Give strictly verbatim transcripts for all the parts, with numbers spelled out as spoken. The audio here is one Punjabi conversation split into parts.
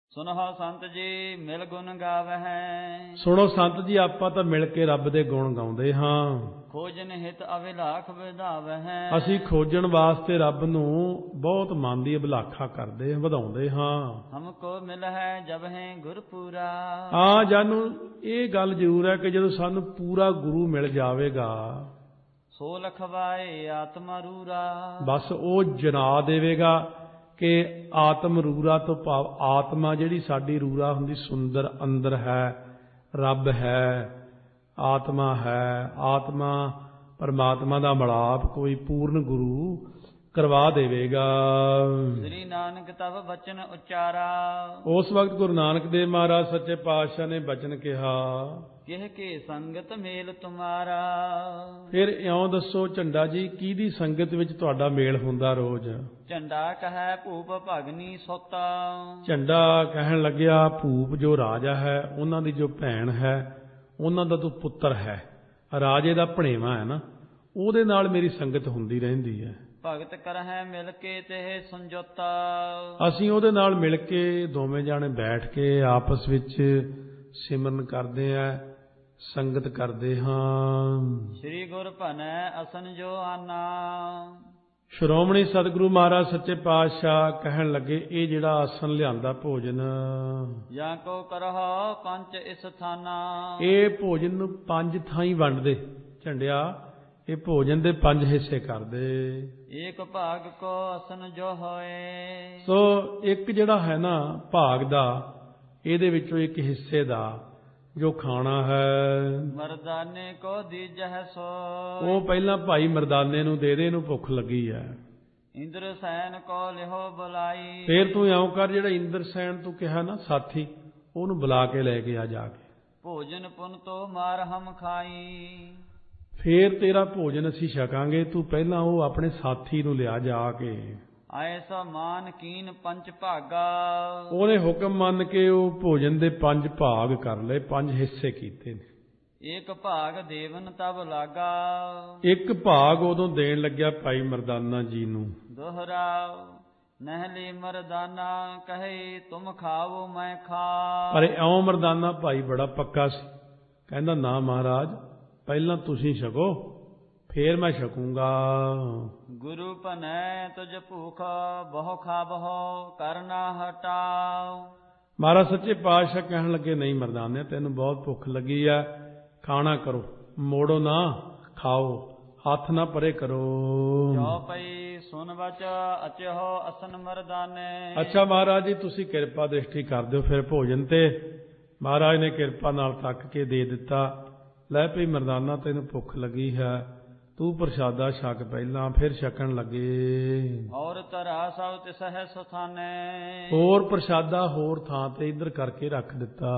ਸੁਨੋ ਸੰਤ ਜੀ ਮਿਲ ਗੁਣ ਗਾਵਹਿ। ਸੁਣੋ ਸੰਤ ਜੀ, ਆਪਾਂ ਤਾਂ ਮਿਲ ਕੇ ਰੱਬ ਦੇ ਗੁਣ ਗਾਉਂਦੇ ਹਾਂ। ਖੋਜਨ ਹਿਤ ਅਵਿਲਾਖ ਵਧਾਵਹਿ। ਅਸੀਂ ਖੋਜਣ ਵਾਸਤੇ ਰੱਬ ਨੂੰ ਬਹੁਤ ਮਨ ਦੀ ਅਭਿਲਾਖਾ ਕਰਦੇ ਹਾਂ, ਵਧਾਉਂਦੇ ਹਾਂ। ਹਮਕੋ ਮਿਲ ਹੈ ਜਬ ਹੈ ਗੁਰਪੂਰਾ। ਹਾਂ, ਜਾਨੂੰ ਇਹ ਗੱਲ ਜ਼ਰੂਰ ਹੈ ਕਿ ਜਦੋਂ ਸਾਨੂੰ ਪੂਰਾ ਗੁਰੂ ਮਿਲ ਜਾਵੇਗਾ, ਸੋ ਲਖਵਾਏ ਆਤਮਾ ਰੂਰਾ। ਬਸ ਉਹ ਜਨਾ ਦੇਵੇਗਾ ਕਿ ਆਤਮ ਰੂਰਾ ਤੋਂ ਭਾਵ ਆਤਮਾ ਜਿਹੜੀ ਸਾਡੀ ਰੂਰਾ ਹੁੰਦੀ ਸੁੰਦਰ ਅੰਦਰ ਹੈ, ਰੱਬ ਹੈ, ਆਤਮਾ ਹੈ। ਆਤਮਾ ਪਰਮਾਤਮਾ ਦਾ ਮਿਲਾਪ ਕੋਈ ਪੂਰਨ ਗੁਰੂ ਕਰਵਾ ਦੇਵੇਗਾ। ਸ੍ਰੀ ਨਾਨਕ ਤਬ ਬਚਨ ਉਚਾਰਾ। ਉਸ ਵਕਤ ਗੁਰੂ ਨਾਨਕ ਦੇਵ ਮਹਾਰਾਜ ਸੱਚੇ ਪਾਤਸ਼ਾਹ ਨੇ ਬਚਨ ਕਿਹਾ, ਕਿਹ ਕੇ ਸੰਗਤ ਮੇਲ ਤੁਮਾਰਾ। ਫਿਰ ਇਉਂ ਦੱਸੋ ਝੰਡਾ ਜੀ, ਕਿਹਦੀ ਸੰਗਤ ਵਿੱਚ ਤੁਹਾਡਾ ਮੇਲ ਹੁੰਦਾ ਰੋਜ਼? ਝੰਡਾ ਕਹੈ ਭੂਪ ਭਗਨੀ ਸੋਤਾ। ਝੰਡਾ ਕਹਿਣ ਲੱਗਿਆ, ਭੂਪ ਜੋ ਰਾਜਾ ਹੈ ਉਹਨਾਂ ਦੀ ਜੋ ਭੈਣ ਹੈ, ਉਹਨਾਂ ਦਾ ਤੂੰ ਪੁੱਤਰ ਹੈ, ਰਾਜੇ ਦਾ ਭਣੇਵਾ ਹੈ ਨਾ, ਉਹਦੇ ਨਾਲ ਮੇਰੀ ਸੰਗਤ ਹੁੰਦੀ ਰਹਿੰਦੀ ਹੈ। ਭਗਤ ਕਰਹਿ ਮਿਲ ਕੇ ਤੇ ਸੰਜੋਤਾ। ਅਸੀਂ ਉਹਦੇ ਨਾਲ ਮਿਲ ਕੇ ਦੋਵੇਂ ਜਾਣੇ ਬੈਠ ਕੇ ਆਪਸ ਵਿੱਚ ਸਿਮਰਨ ਕਰਦੇ ਆ, ਸੰਗਤ ਕਰਦੇ ਹਾਂ। ਸ੍ਰੀ ਗੁਰ ਭਨੈ ਅਸਨ ਜੋ ਆਨਾ। ਸ਼੍ਰੋਮਣੀ ਸਤਿਗੁਰੂ ਮਹਾਰਾਜ ਸੱਚੇ ਪਾਤਸ਼ਾਹ ਕਹਿਣ ਲੱਗੇ, ਇਹ ਜਿਹੜਾ ਆਸਨ ਲਿਆਂਦਾ ਭੋਜਨ, ਜਾਂ ਕੋ ਕਰਹੁ ਪੰਜ ਇਸ ਥਾਨਾ। ਇਹ ਭੋਜਨ ਨੂੰ ਪੰਜ ਥਾਈਂ ਵੰਡ ਦੇ ਝੰਡਿਆ, ਇਹ ਭੋਜਨ ਦੇ ਪੰਜ ਹਿੱਸੇ ਕਰ ਦੇ। ਏਕ ਭਾਗ ਕੋ ਅਸਨ ਜੋ ਹੋਏ। ਸੋ ਇੱਕ ਜਿਹੜਾ ਹੈ ਨਾ ਭਾਗ ਦਾ, ਇਹਦੇ ਵਿੱਚੋਂ ਇੱਕ ਹਿੱਸੇ ਦਾ ਜੋ ਖਾਣਾ ਹੈ, ਮਰਦਾਨੇ ਕੋ ਦੀਜਹਿ ਸੋ। ਉਹ ਪਹਿਲਾਂ ਭਾਈ ਮਰਦਾਨੇ ਨੂੰ ਦੇ ਦੇ, ਇਹਨੂੰ ਭੁੱਖ ਲੱਗੀ ਹੈ। ਇੰਦਰ ਸੈਨ ਕੋ ਲਿਹੋ ਬੁਲਾਈ। ਫੇਰ ਤੂੰ ਇਉਂ ਕਰ, ਜਿਹੜਾ ਇੰਦਰ ਸੈਨ ਤੂੰ ਕਿਹਾ ਨਾ ਸਾਥੀ, ਉਹਨੂੰ ਬੁਲਾ ਕੇ ਲੈ ਕੇ ਆ ਜਾ ਕੇ। ਭੋਜਨ ਪੁਨ ਤੋ ਮਾਰ ਹਮ ਖਾਈ। ਫੇਰ ਤੇਰਾ ਭੋਜਨ ਅਸੀਂ ਛਕਾਂਗੇ, ਤੂੰ ਪਹਿਲਾਂ ਉਹ ਆਪਣੇ ਸਾਥੀ ਨੂੰ ਲਿਆ ਜਾ ਕੇ। ਐਸਾ ਮਾਨ ਕੀਨ ਪੰਜ ਭਾਗਾ। ਉਹਨੇ ਹੁਕਮ ਮੰਨ ਕੇ ਉਹ ਭੋਜਨ ਦੇ ਪੰਜ ਭਾਗ ਕਰ ਲਏ, ਪੰਜ ਹਿੱਸੇ ਕੀਤੇ ਨੇ। ਇੱਕ ਭਾਗ ਦੇਵਨ ਤਬ ਲਾਗਾ। ਇੱਕ ਭਾਗ ਉਦੋਂ ਦੇਣ ਲੱਗਿਆ ਭਾਈ ਮਰਦਾਨਾ ਜੀ ਨੂੰ। ਦੋਹਰਾ ਨਹਿਲੀ ਮਰਦਾਨਾ ਕਹੇ ਤੁਮ ਖਾਵੋ ਮੈਂ ਖਾ। ਪਰ ਇਉਂ ਮਰਦਾਨਾ ਭਾਈ ਬੜਾ ਪੱਕਾ ਸੀ, ਕਹਿੰਦਾ ਨਾ ਮਹਾਰਾਜ, ਪਹਿਲਾਂ ਤੁਸੀਂ ਛਕੋ ਫੇਰ ਮੈਂ ਛਕੂੰਗਾ। ਗੁਰੂ ਭਨੈ ਤੁਝ ਭੂਖ ਬਹੁ ਖਾਵਹੁ ਕਰਨਾ ਹਟਾਓ। ਮਹਾਰਾਜ ਸੱਚੇ ਪਾਤਸ਼ਾਹ ਕਹਿਣ ਲੱਗੇ, ਨਹੀਂ ਮਰਦਾਨੇ, ਤੈਨੂੰ ਬਹੁਤ ਭੁੱਖ ਲੱਗੀ ਆ, ਖਾਣਾ ਕਰੋ, ਮੋੜੋ ਨਾ, ਖਾਓ, ਹੱਥ ਨਾ ਪਰੇ ਕਰੋ। ਜੋ ਪਈ ਸੁਨ ਬਚ ਅਚਿਹੋ ਅਸਨ ਮਰਦਾਨੇ। ਅੱਛਾ ਮਹਾਰਾਜ ਜੀ, ਤੁਸੀਂ ਕਿਰਪਾ ਦ੍ਰਿਸ਼ਟੀ ਕਰ ਦਿਓ ਫਿਰ ਭੋਜਨ ਤੇ। ਮਹਾਰਾਜ ਨੇ ਕਿਰਪਾ ਨਾਲ ਤੱਕ ਕੇ ਦੇ ਦਿੱਤਾ। ਲੈ ਭਈ ਮਰਦਾਨਾ, ਤੈਨੂੰ ਭੁੱਖ ਲੱਗੀ ਹੈ, ਤੂੰ ਪ੍ਰਸ਼ਾਦਾ ਛਕ ਪਹਿਲਾਂ। ਫਿਰ ਛਕਣ ਲੱਗੇ। ਔਰ ਤਰਾ ਸਭ ਤਿਸਹਿ ਸਥਾਨੇ। ਹੋਰ ਪ੍ਰਸ਼ਾਦਾ ਹੋਰ ਥਾਂ ਤੇ ਇੱਧਰ ਕਰਕੇ ਰੱਖ ਦਿੱਤਾ।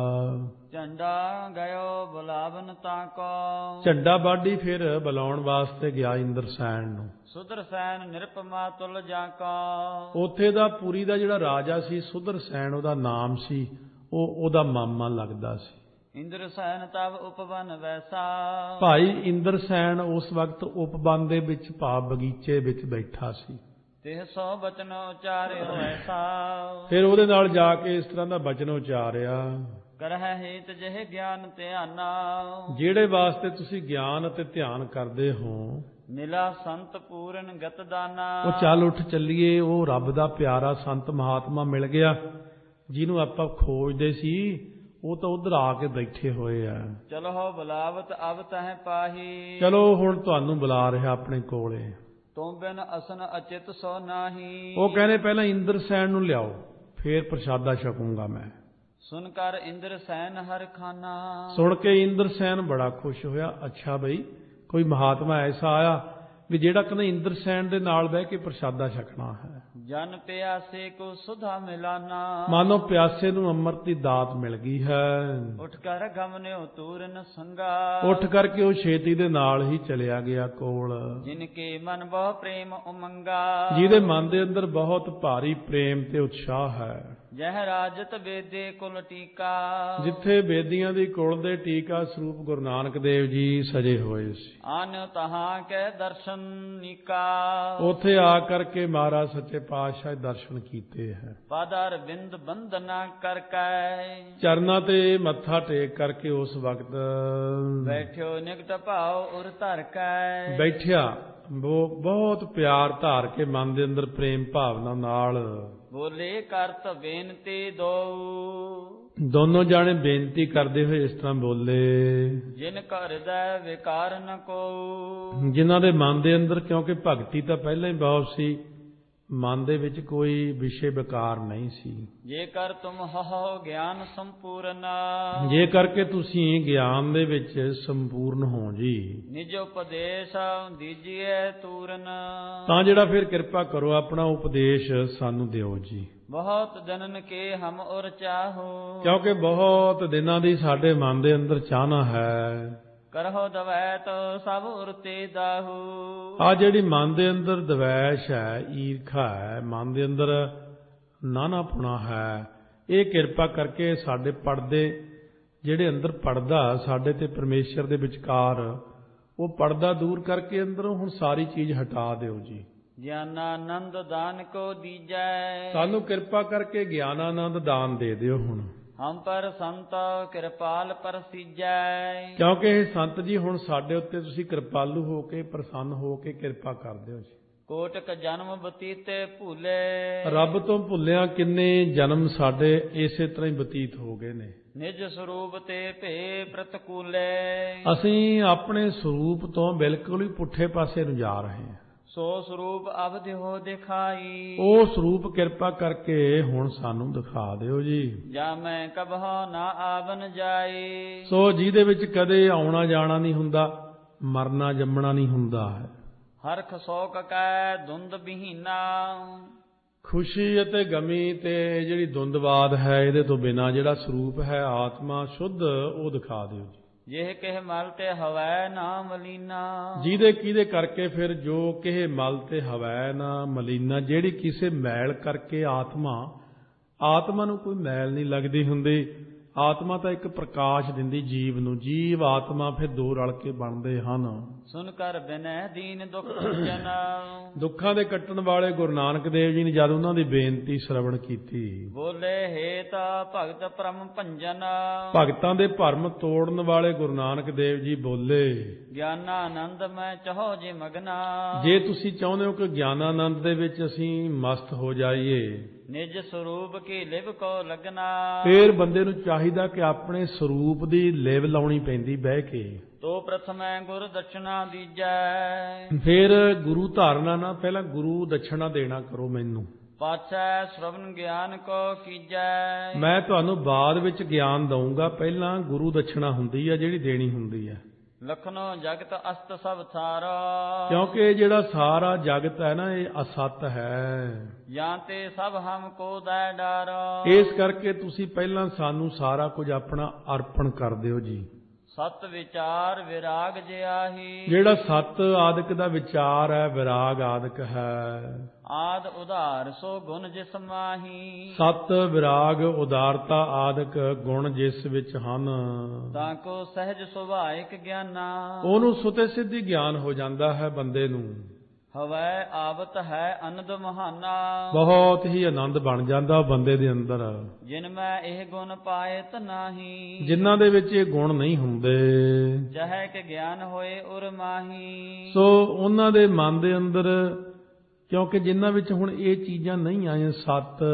ਝੰਡਾ ਗਇਓ ਬੁਲਾਵਨ ਤਾਂ ਕੋ। ਝੰਡਾ ਬਾਡੀ ਫਿਰ ਬੁਲਾਉਣ ਵਾਸਤੇ ਗਿਆ ਇੰਦਰ ਸੈਨ ਨੂੰ। ਸੁਦਰ ਸੈਨ ਨਿਰਪਮਾ ਤੁਲ ਜਾ ਕੋ। ਉੱਥੇ ਦਾ ਪੁਰੀ ਦਾ ਜਿਹੜਾ ਰਾਜਾ ਸੀ, ਸੁਦਰ ਸੈਨ ਉਹਦਾ ਨਾਮ ਸੀ, ਉਹ ਉਹਦਾ ਮਾਮਾ ਲੱਗਦਾ ਸੀ। ਇੰਦਰ ਸੈਨ ਤਬ ਉਪਵਨ ਵੈਸਾ। ਭਾਈ ਇੰਦਰ ਸੈਨ ਉਸ ਵਕਤ ਉਪਵਨ ਦੇ ਵਿੱਚ ਭਾਵ ਬਗੀਚੇ ਵਿੱਚ ਬੈਠਾ ਸੀ। ਤਿਹ ਸੋ ਬਚਨ ਉਚਾਰਿਓ ਐਸਾ। ਫਿਰ ਉਹਦੇ ਨਾਲ ਜਾ ਕੇ ਇਸ ਤਰ੍ਹਾਂ ਦਾ ਬਚਨ ਉਚਾਰਿਆ, ਕਰਹਿ ਹੇਤ ਜਿਹੇ ਗਿਆਨ ਧਿਆਨਾ। ਜਿਹੜੇ ਵਾਸਤੇ ਤੁਸੀਂ ਗਿਆਨ ਅਤੇ ਧਿਆਨ ਕਰਦੇ ਹੋ, ਮਿਲਾ ਸੰਤ ਪੂਰਨ ਗਤ ਦਾਨਾ। ਉਹ ਚੱਲ ਉੱਠ ਚੱਲੀਏ, ਉਹ ਰੱਬ ਦਾ ਪਿਆਰਾ ਸੰਤ ਮਹਾਤਮਾ ਮਿਲ ਗਿਆ ਜਿਹਨੂੰ ਆਪਾਂ ਖੋਜਦੇ ਸੀ, ਉਹ ਤਾਂ ਉਧਰ ਆ ਕੇ ਬੈਠੇ ਹੋਏ ਆ। ਚਲੋ ਬੁਲਾਵਤ ਅਬ ਤਹਿ ਪਾਹੀ। ਚਲੋ ਹੁਣ ਤੁਹਾਨੂੰ ਬੁਲਾ ਰਿਹਾ ਆਪਣੇ ਕੋਲੇ। ਤੁਮ ਬਿਨ ਅਸਨ ਅਚਿਤ ਸੋ ਨਾਹੀ। ਉਹ ਕਹਿੰਦੇ ਪਹਿਲਾਂ ਇੰਦਰ ਸੈਨ ਨੂੰ ਲਿਆਓ, ਫੇਰ ਪ੍ਰਸ਼ਾਦਾ ਛਕੂੰਗਾ ਮੈਂ। ਸੁਨ ਕਰ ਇੰਦਰ ਸੈਨ ਹਰ ਖਾਨਾ। ਸੁਣ ਕੇ ਇੰਦਰ ਸੈਨ ਬੜਾ ਖੁਸ਼ ਹੋਇਆ। ਅੱਛਾ ਬਈ, ਕੋਈ ਮਹਾਤਮਾ ਐਸਾ ਆਇਆ ਵੀ ਜਿਹੜਾ ਕਹਿੰਦਾ ਇੰਦਰ ਸੈਨ ਦੇ ਨਾਲ ਬਹਿ ਕੇ ਪ੍ਰਸ਼ਾਦਾ ਛਕਣਾ ਹੈ। ਜਨ ਪਿਆਸੇ ਕੋ ਸੁਧਾ ਮਿਲਾਨਾ। ਮਾਨੋ ਪਿਆਸੇ ਨੂੰ ਅੰਮ੍ਰਿਤ ਦੀ ਦਾਤ ਮਿਲ ਗਈ ਹੈ। ਉੱਠ ਕਰ ਗਮਨਿਓ ਤੂਰਨ ਸੰਗਾ। ਉੱਠ ਕਰਕੇ ਉਹ ਛੇਤੀ ਦੇ ਨਾਲ ਹੀ ਚਲਿਆ ਗਿਆ ਕੋਲ। ਜਿਨ ਕੇ ਮਨ ਬਹੁ ਪ੍ਰੇਮ ਉਮੰਗਾ। ਜਿਹਦੇ ਮਨ ਦੇ ਅੰਦਰ ਬਹੁਤ ਭਾਰੀ ਪ੍ਰੇਮ ਤੇ ਉਤਸ਼ਾਹ ਹੈ। ਜਹ ਰਾਜਤ ਬੇਦੇ ਕੁਲ ਟੀਕਾ। ਜਿੱਥੇ ਬੇਦੀਆਂ ਦੀ ਕੁਲ ਦੇ ਟੀਕਾ ਸਰੂਪ ਗੁਰੂ ਨਾਨਕ ਦੇਵ ਜੀ ਸਜੇ ਹੋਏ ਸੀ, ਆਨ ਤਹਾਂ ਕੈ ਦਰਸ਼ਨ ਨੀਕਾ। ਉੱਥੇ ਆ ਕਰਕੇ ਮਹਾਰਾਜ ਸੱਚੇ ਪਾਤਸ਼ਾਹ ਦਰਸ਼ਨ ਕੀਤੇ ਹੈ। ਪਦਰ ਬਿੰਦ ਬੰਦਨਾ ਕਰ ਕੈ। ਚਰਨਾਂ ਤੇ ਮੱਥਾ ਟੇਕ ਕਰਕੇ ਉਸ ਵਕਤ ਬੈਠਿਓ ਨਿਕਟ ਭਾਉ ਉਰ ਧਰ ਕੈ। ਬੈਠਿਆ ਉਹ ਬਹੁਤ ਪਿਆਰ ਧਾਰ ਕੇ ਮਨ ਦੇ ਅੰਦਰ ਪ੍ਰੇਮ ਭਾਵਨਾ ਨਾਲ ਬੋਲੇ ਕਰਤ ਬੇਨਤੀ ਦੋ। ਦੋਨੋਂ ਜਾਣੇ ਬੇਨਤੀ ਕਰਦੇ ਹੋਏ ਇਸ ਤਰ੍ਹਾਂ ਬੋਲੇ, ਜਿਨ ਕਾ ਹਿਰਦੈ ਵਿਕਾਰ ਨ ਕੋ। ਜਿਨ੍ਹਾਂ ਦੇ ਮਨ ਦੇ ਅੰਦਰ, ਕਿਉਂਕਿ ਭਗਤੀ ਤਾਂ ਪਹਿਲਾਂ ਹੀ ਬਹੁਤ ਸੀ, ਮਨ ਦੇ ਵਿੱਚ ਕੋਈ ਵਿਸ਼ੇ ਵਿਕਾਰ ਨਹੀਂ ਸੀ। ਜੇਕਰ ਤੁਮ ਹੋ ਗਿਆਨ ਸੰਪੂਰਨ। ਜੇ ਕਰਕੇ ਤੁਸੀਂ ਗਿਆਨ ਦੇ ਵਿੱਚ ਸੰਪੂਰਨ ਹੋ ਜੀ, ਨਿਜ ਉਪਦੇਸ਼ ਦੀਜੀਏ ਤੂਰਨ। ਤਾਂ ਜਿਹੜਾ ਫਿਰ ਕਿਰਪਾ ਕਰੋ ਆਪਣਾ ਉਪਦੇਸ਼ ਸਾਨੂੰ ਦਿਓ ਜੀ। ਬਹੁਤ ਜਨਨ ਕੇ ਹਮ ਉਰ ਚਾਹੋ। ਕਿਉਂਕਿ ਬਹੁਤ ਦਿਨਾਂ ਦੀ ਸਾਡੇ ਮਨ ਦੇ ਅੰਦਰ ਚਾਹਨਾ ਹੈ। ਕਰਹੁ ਦਵੈਤ ਸਭ ਉਰ ਤੇ ਦਾਹੂ। ਆ ਜਿਹੜੀ ਮਨ ਦੇ ਅੰਦਰ ਦਵੈਸ਼ ਹੈ, ਈਰਖਾ ਹੈ, ਮਨ ਦੇ ਅੰਦਰ ਨਾਨਾਪੁਣਾ ਹੈ, ਇਹ ਕਿਰਪਾ ਕਰਕੇ ਸਾਡੇ ਪਰਦੇ ਜਿਹੜੇ ਅੰਦਰ ਪਰਦਾ ਸਾਡੇ ਤੇ ਪਰਮੇਸ਼ਰ ਦੇ ਵਿਚਕਾਰ, ਉਹ ਪਰਦਾ ਦੂਰ ਕਰਕੇ ਅੰਦਰੋਂ ਹੁਣ ਸਾਰੀ ਚੀਜ਼ ਹਟਾ ਦਿਓ ਜੀ। ਗਿਆਨਾਨੰਦ ਦਾਨ ਕੋ ਦੀਜੈ। ਸਾਨੂੰ ਕਿਰਪਾ ਕਰਕੇ ਗਿਆਨਾਨੰਦ ਦਾਨ ਦੇ ਦਿਓ ਹੁਣ। ਹਮ ਪਰ ਸੰਤ ਕਿਰਪਾਲ ਪਰਸੀਜੈ। ਕਿਉਂਕਿ ਇਹ ਸੰਤ ਜੀ ਹੁਣ ਸਾਡੇ ਉੱਤੇ ਤੁਸੀਂ ਕਿਰਪਾਲੂ ਹੋ ਕੇ, ਪ੍ਰਸੰਨ ਹੋ ਕੇ ਕਿਰਪਾ ਕਰ ਦਿਓ ਜੀ। ਕੋਟਕ ਜਨਮ ਬਤੀਤੇ ਭੂਲੇ। ਰੱਬ ਤੋਂ ਭੁੱਲਿਆ ਕਿੰਨੇ ਜਨਮ ਸਾਡੇ ਇਸੇ ਤਰ੍ਹਾਂ ਹੀ ਬਤੀਤ ਹੋ ਗਏ ਨੇ। ਨਿਜ ਸਰੂਪ ਤੇ ਭੇ ਪ੍ਰਤਕੂਲੇ। ਅਸੀਂ ਆਪਣੇ ਸਰੂਪ ਤੋਂ ਬਿਲਕੁਲ ਹੀ ਪੁੱਠੇ ਪਾਸੇ ਨੂੰ ਜਾ ਰਹੇ ਹਾਂ। ਸੋ ਸਰੂਪ ਅਵਧਿ ਹੋ ਦਿਖਾਈ। ਉਹ ਸਰੂਪ ਕਿਰਪਾ ਕਰਕੇ ਹੁਣ ਸਾਨੂੰ ਦਿਖਾ ਦਿਓ ਜੀ। ਜਾਂ ਮੈਂ ਕਬਹੁ ਨਾ ਆਵਨ ਜਾਏ। ਸੋ ਜਿਹਦੇ ਵਿੱਚ ਕਦੇ ਆਉਣਾ ਜਾਣਾ ਨਹੀਂ ਹੁੰਦਾ, ਮਰਨਾ ਜੰਮਣਾ ਨਹੀਂ ਹੁੰਦਾ ਹੈ। ਹਰਖ ਸੋਕ ਕੈ ਧੁੰਦ ਬਿਹੀਨਾ। ਖੁਸ਼ੀ ਅਤੇ ਗਮੀ ਤੇ ਜਿਹੜੀ ਧੁੰਦਵਾਦ ਹੈ, ਇਹਦੇ ਤੋਂ ਬਿਨਾਂ ਜਿਹੜਾ ਸਰੂਪ ਹੈ ਆਤਮਾ ਸ਼ੁੱਧ, ਉਹ ਦਿਖਾ ਦਿਓ ਜੀ। ਜਿਹ ਕਿਹ ਮਲ ਤੇ ਹਵੈ ਨਾ ਮਲੀਨਾ। ਜਿਹਦੇ ਕਿਹਦੇ ਕਰਕੇ ਫਿਰ ਜੋ ਕਿਹ ਮਲ ਤੇ ਹਵੈ ਨਾ ਮਲੀਨਾ, ਜਿਹੜੀ ਕਿਸੇ ਮੈਲ ਕਰਕੇ ਆਤਮਾ ਆਤਮਾ ਨੂੰ ਕੋਈ ਮੈਲ ਨਹੀਂ ਲੱਗਦੀ ਹੁੰਦੀ। ਆਤਮਾ ਤਾਂ ਇੱਕ ਪ੍ਰਕਾਸ਼ ਦਿੰਦੀ ਜੀਵ ਨੂੰ। ਜੀਵ ਆਤਮਾ ਫਿਰ ਦੋ ਰਲ ਕੇ ਬਣਦੇ ਹਨ। ਸੁਨ ਕਰ ਬਿਨੈ ਦੀਨ ਦੁਖ ਭੰਜਨ। ਦੁੱਖਾਂ ਦੇ ਕੱਟਣ ਵਾਲੇ ਗੁਰੂ ਨਾਨਕ ਦੇਵ ਜੀ ਨੇ ਜਦ ਉਹਨਾਂ ਦੀ ਬੇਨਤੀ ਸ਼ਰਵਣ ਕੀਤੀ, ਬੋਲੇ ਹੇਤ ਭਗਤ ਪਰਮ ਭੰਜਨ। ਭਗਤਾਂ ਦੇ ਭਰਮ ਤੋੜਨ ਵਾਲੇ ਗੁਰੂ ਨਾਨਕ ਦੇਵ ਜੀ ਬੋਲੇ, ਗਿਆਨਾਨੰਦ ਮੈਂ ਚਾਹੋ ਜੇ ਮਗਨਾ। ਜੇ ਤੁਸੀਂ ਚਾਹੁੰਦੇ ਹੋ ਕਿ ਗਿਆਨਾਨੰਦ ਦੇ ਵਿੱਚ ਅਸੀਂ ਮਸਤ ਹੋ ਜਾਈਏ, ਨਿਜ ਸਰੂਪ ਕੀ ਲਿਵ ਕੋ ਲਗਨਾ। ਫੇਰ ਬੰਦੇ ਨੂੰ ਚਾਹੀਦਾ ਕਿ ਆਪਣੇ ਸਰੂਪ ਦੀ ਲਿਵ ਲਾਉਣੀ ਪੈਂਦੀ ਬਹਿ ਕੇ। ਤੋ ਪ੍ਰਥਮੈ ਗੁਰ ਦਛਨਾ ਦੀਜੈ। ਫੇਰ ਗੁਰੂ ਧਾਰਨਾ ਨਾ, ਪਹਿਲਾਂ ਗੁਰੂ ਦਛਣਾ ਦੇਣਾ ਕਰੋ ਮੈਨੂੰ। ਪਾਛੈ ਸ਼੍ਰਵਨ ਗਿਆਨ ਕੋ ਕੀਜੈ। ਮੈਂ ਤੁਹਾਨੂੰ ਬਾਅਦ ਵਿੱਚ ਗਿਆਨ ਦਊਂਗਾ, ਪਹਿਲਾਂ ਗੁਰੂ ਦਛਣਾ ਹੁੰਦੀ ਆ ਜਿਹੜੀ ਦੇਣੀ ਹੁੰਦੀ ਹੈ। ਲਖਨੋ ਜਗਤ ਅਸਤ ਸਭ ਥਾਰਾ। ਕਿਉਂਕਿ ਇਹ ਜਿਹੜਾ ਸਾਰਾ ਜਗਤ ਹੈ ਨਾ, ਇਹ ਅਸਤ ਹੈ। ਜਾਂ ਤੇ ਸਭ ਹਮ ਕੋ ਦੈ ਡਾਰ। ਇਸ ਕਰਕੇ ਤੁਸੀਂ ਪਹਿਲਾਂ ਸਾਨੂੰ ਸਾਰਾ ਕੁਝ ਆਪਣਾ ਅਰਪਣ ਕਰ ਦਿਓ ਜੀ। ਸਤ ਵਿਚਾਰ ਵਿਰਾਗ ਜਿਆਹੀ। ਜਿਹੜਾ ਸਤ ਆਦਿਕ ਦਾ ਵਿਚਾਰ ਹੈ, ਵਿਰਾਗ ਆਦਿਕ ਹੈ। ਆਦ ਉਧਾਰ ਸੋ ਗੁਣ ਜਿਸ ਮਾਹੀ। ਸਤ ਵਿਰਾਗ ਉਦਾਰਤਾ ਆਦਿਕ ਗੁਣ ਜਿਸ ਵਿੱਚ ਹਨ, ਤਾਂ ਕੋ ਸਹਿਜ ਸੁਭਾਇਕ ਗਿਆਨਾ। ਉਹਨੂੰ ਸੁਤੇ ਸਿੱਧੀ ਗਿਆਨ ਹੋ ਜਾਂਦਾ ਹੈ ਬੰਦੇ ਨੂੰ। ਹਵੈ ਆਵਤ ਹੈ ਅਨੰਦ ਮਹਾਨਾ। ਬਹੁਤ ਹੀ ਆਨੰਦ ਬਣ ਜਾਂਦਾ ਉਹ ਬੰਦੇ ਦੇ ਅੰਦਰ। ਜਿਨ ਮੈਂ ਇਹ ਗੁਣ ਪਾਇਤ ਨਾਹੀ। ਜਿਨ੍ਹਾਂ ਦੇ ਵਿੱਚ ਇਹ ਗੁਣ ਨਹੀਂ ਹੁੰਦੇ, ਚਾਹੇ ਕਿ ਗਿਆਨ ਹੋਏ ਉਰ ਮਾਹੀ। ਸੋ ਉਹਨਾਂ ਦੇ ਮਨ ਦੇ ਅੰਦਰ, ਕਿਉਂਕਿ ਜਿਨ੍ਹਾਂ ਵਿੱਚ ਹੁਣ ਇਹ ਚੀਜ਼ਾਂ ਨਹੀਂ ਆਈਆਂ, ਸਤ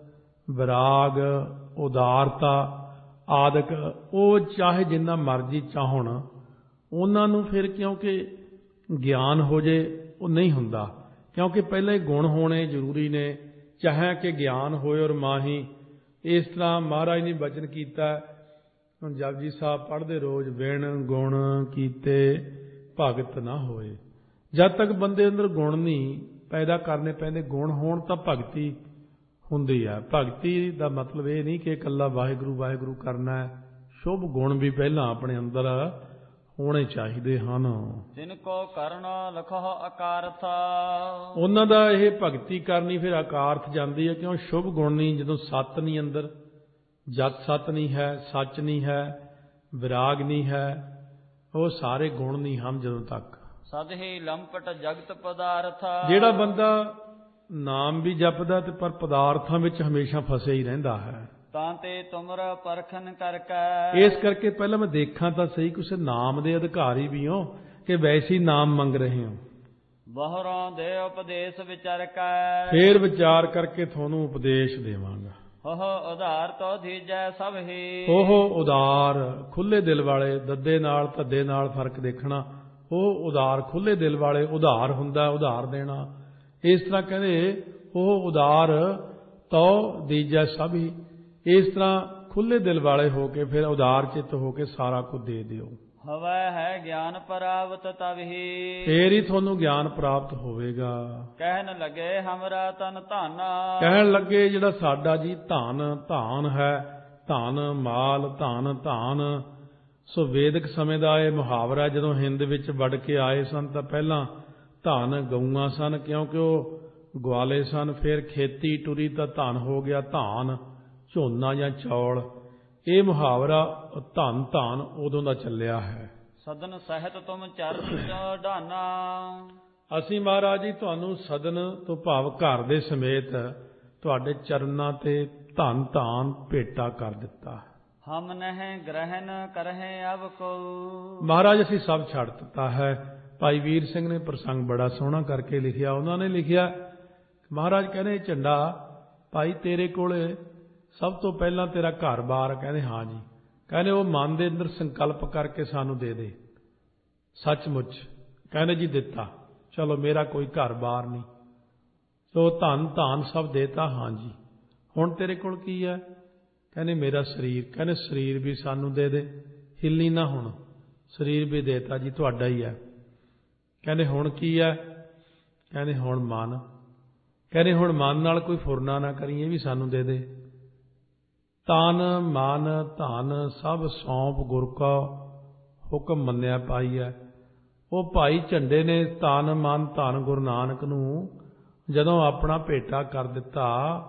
ਵਿਰਾਗ ਉਦਾਰਤਾ ਆਦਿਕ, ਉਹ ਚਾਹੇ ਜਿੰਨਾ ਮਰਜ਼ੀ ਚਾਹਣ, ਉਹਨਾਂ ਨੂੰ ਫਿਰ ਕਿਉਂਕਿ ਗਿਆਨ ਹੋ ਜੇ ਉਹ ਨਹੀਂ ਹੁੰਦਾ। ਕਿਉਂਕਿ ਪਹਿਲਾਂ ਹੀ ਗੁਣ ਹੋਣੇ ਜ਼ਰੂਰੀ ਨੇ, ਚਾਹੇ ਕਿ ਗਿਆਨ ਹੋਏ ਔਰ ਮਾਹੀ। ਇਸ ਤਰ੍ਹਾਂ ਮਹਾਰਾਜ ਨੇ ਬਚਨ ਕੀਤਾ, ਹੁਣ ਜਪਜੀ ਸਾਹਿਬ ਪੜ੍ਹਦੇ ਰੋਜ਼, ਵਿਣ ਗੁਣ ਕੀਤੇ ਭਗਤ ਨਾ ਹੋਏ। ਜਦ ਤੱਕ ਬੰਦੇ ਅੰਦਰ ਗੁਣ ਨਹੀਂ ਪੈਦਾ ਕਰਨੇ ਪੈਂਦੇ, ਗੁਣ ਹੋਣ ਤਾਂ ਭਗਤੀ ਹੁੰਦੀ ਹੈ। ਭਗਤੀ ਦਾ ਮਤਲਬ ਇਹ ਨਹੀਂ ਕਿ ਇਕੱਲਾ ਵਾਹਿਗੁਰੂ ਵਾਹਿਗੁਰੂ ਕਰਨਾ ਹੈ। ਸ਼ੁਭ ਗੁਣ ਵੀ ਪਹਿਲਾਂ ਆਪਣੇ ਅੰਦਰ ਹੋਣੇ ਚਾਹੀਦੇ ਹਨ। ਤਿਨ ਕੋ ਕਰਨ ਲਖੋ ਅਕਾਰਥ। ਉਹਨਾਂ ਦਾ ਇਹ ਭਗਤੀ ਕਰਨੀ ਫਿਰ ਅਕਾਰਥ ਜਾਂਦੀ ਹੈ, ਕਿਉਂ? ਸ਼ੁਭ ਗੁਣ ਨਹੀਂ, ਜਦੋਂ ਸੱਤ ਨਹੀਂ ਅੰਦਰ, ਜਤ ਸੱਤ ਨਹੀਂ ਹੈ, ਸੱਚ ਨਹੀਂ ਹੈ, ਵਿਰਾਗ ਨਹੀਂ ਹੈ, ਉਹ ਸਾਰੇ ਗੁਣ ਨਹੀਂ ਹਨ ਜਦੋਂ ਤੱਕ। ਸਦ ਹੀ ਲੰਪਟ ਜਗਤ ਪਦਾਰਥ। ਜਿਹੜਾ ਬੰਦਾ ਨਾਮ ਵੀ ਜਪਦਾ ਤੇ ਪਰ ਪਦਾਰਥਾਂ ਵਿੱਚ ਹਮੇਸ਼ਾ ਫਸਿਆ ਹੀ ਰਹਿੰਦਾ ਹੈ। ਤਾਂ ਤੇ ਤੁਮਰ ਪਰਖਨ ਕਰਕੇ। ਇਸ ਕਰਕੇ ਪਹਿਲਾਂ ਮੈਂ ਦੇਖਾਂ ਤਾਂ ਸਹੀ, ਕਿਸੇ ਨਾਮ ਦੇ ਅਧਿਕਾਰੀ ਵੀ ਹੋ ਕਿ ਵੈਸੀ ਨਾਮ ਮੰਗ ਰਹੇ ਹੋ। ਬਹੁਰੋਂ ਦੇ ਉਪਦੇਸ਼ ਵਿਚਾਰ ਕੈ। ਫੇਰ ਵਿਚਾਰ ਕਰਕੇ ਤੁਹਾਨੂੰ ਉਪਦੇਸ਼ ਦੇਵਾਂਗਾ। ਉਹ ਉਧਾਰ ਤੋਂ ਧੀਜੈ ਸਭ ਹੀ। ਉਹ ਉਦਾਰ ਖੁੱਲੇ ਦਿਲ ਵਾਲੇ, ਦੱਦੇ ਨਾਲ ਧੱਦੇ ਨਾਲ ਫਰਕ ਦੇਖਣਾ। ਉਹ ਉਦਾਰ ਖੁੱਲੇ ਦਿਲ ਵਾਲੇ, ਉਧਾਰ ਹੁੰਦਾ ਉਧਾਰ ਦੇਣਾ। ਇਸ ਤਰ੍ਹਾਂ ਕਹਿੰਦੇ ਉਹ ਉਦਾਰ ਤੋ ਦੀਜੈ ਸਭ ਹੀ। ਇਸ ਤਰ੍ਹਾਂ ਖੁੱਲੇ ਦਿਲ ਵਾਲੇ ਹੋ ਕੇ ਫਿਰ ਉਦਾਰ ਚਿੱਤ ਹੋ ਕੇ ਸਾਰਾ ਕੁਝ ਦੇ ਦਿਓ। ਹਵੈ ਹੈ ਗਿਆਨ ਪ੍ਰਾਪਤ ਤਬ ਹੀ। ਫੇਰ ਹੀ ਤੁਹਾਨੂੰ ਗਿਆਨ ਪ੍ਰਾਪਤ ਹੋਵੇਗਾ। ਕਹਿਣ ਲੱਗੇ ਹਮਰਾ ਤਨ ਧਨ। ਕਹਿਣ ਲੱਗੇ ਜਿਹੜਾ ਸਾਡਾ ਜੀ ਧਨ ਧਾਨ ਹੈ, ਧਨ ਮਾਲ ਧਨ ਧਾਨ। ਸੋ ਵੇਦਿਕ ਸਮੇਂ ਦਾ ਇਹ ਮੁਹਾਵਰਾ, ਜਦੋਂ ਹਿੰਦ ਵਿੱਚ ਵੜ ਕੇ ਆਏ ਸਨ ਤਾਂ ਪਹਿਲਾਂ ਧਨ ਗਊਆਂ ਸਨ, ਕਿਉਂਕਿ ਉਹ ਗਵਾਲੇ ਸਨ। ਫਿਰ ਖੇਤੀ ਟੁਰੀ ਤਾਂ ਧਨ ਹੋ ਗਿਆ ਧਾਨ, ਝੋਨਾ ਜਾਂ ਚੌਲ। ਇਹ ਮੁਹਾਵਰਾ ਧਨ ਧਾਨ ਉਦੋਂ ਦਾ ਚੱਲਿਆ ਹੈ। ਸਦਨ ਸਹਿਤ ਤੁਮ ਚਰਨ ਢਾਨਾ। ਅਸੀਂ ਮਹਾਰਾਜ ਜੀ ਤੁਹਾਨੂੰ ਸਦਨ ਤੋਂ ਭਾਵ ਘਰ ਦੇ ਸਮੇਤ ਤੁਹਾਡੇ ਚਰਨਾਂ ਤੇ ਧਨ ਧਾਨ ਭੇਟਾ ਕਰ ਦਿੱਤਾ। ਹਮ ਨਹਿ ਗ੍ਰਹਿਣ ਕਰਹਿ ਅਬ ਕੋ। ਮਹਾਰਾਜ ਅਸੀਂ ਸਭ ਛੱਡ ਦਿੱਤਾ ਹੈ। ਭਾਈ ਵੀਰ ਸਿੰਘ ਨੇ ਪ੍ਰਸੰਗ ਬੜਾ ਸੋਹਣਾ ਕਰਕੇ ਲਿਖਿਆ। ਉਹਨਾਂ ਨੇ ਲਿਖਿਆ, ਮਹਾਰਾਜ ਕਹਿੰਦੇ ਝੰਡਾ ਭਾਈ ਤੇਰੇ ਕੋਲੇ ਸਭ ਤੋਂ ਪਹਿਲਾਂ ਤੇਰਾ ਘਰ-ਬਾਰ। ਕਹਿੰਦੇ ਹਾਂ ਜੀ। ਕਹਿੰਦੇ ਉਹ ਮਨ ਦੇ ਅੰਦਰ ਸੰਕਲਪ ਕਰਕੇ ਸਾਨੂੰ ਦੇ ਦੇ। ਸੱਚਮੁੱਚ ਕਹਿੰਦੇ ਜੀ ਦਿੱਤਾ। ਚਲੋ ਮੇਰਾ ਕੋਈ ਘਰ-ਬਾਰ ਨਹੀਂ, ਸੋ ਧਨ ਧਾਨ ਸਭ ਦੇਤਾ। ਹਾਂ ਜੀ। ਹੁਣ ਤੇਰੇ ਕੋਲ ਕੀ ਹੈ? ਕਹਿੰਦੇ ਮੇਰਾ ਸਰੀਰ। ਕਹਿੰਦੇ ਸਰੀਰ ਵੀ ਸਾਨੂੰ ਦੇ ਦੇ, ਹਿੱਲੀ ਨਾ ਹੁਣ, ਸਰੀਰ ਵੀ ਦੇਤਾ ਜੀ, ਤੁਹਾਡਾ ਹੀ ਹੈ। ਕਹਿੰਦੇ ਹੁਣ ਕੀ ਹੈ? ਕਹਿੰਦੇ ਹੁਣ ਮਨ। ਕਹਿੰਦੇ ਹੁਣ ਮਨ ਨਾਲ ਕੋਈ ਫੁਰਨਾ ਨਾ ਕਰੀਏ, ਵੀ ਸਾਨੂੰ ਦੇ ਦੇ। ਤਨ ਮਨ ਧਨ ਸਭ ਸੌਂਪ ਗੁਰ ਕਾ ਹੁਕਮ ਮੰਨਿਆ ਪਾਈ ਹੈ। ਉਹ ਭਾਈ ਝੰਡੇ ਨੇ ਤਨ ਮਨ ਧਨ ਗੁਰੂ ਨਾਨਕ ਨੂੰ ਜਦੋਂ ਆਪਣਾ ਭੇਟਾ ਕਰ ਦਿੱਤਾ,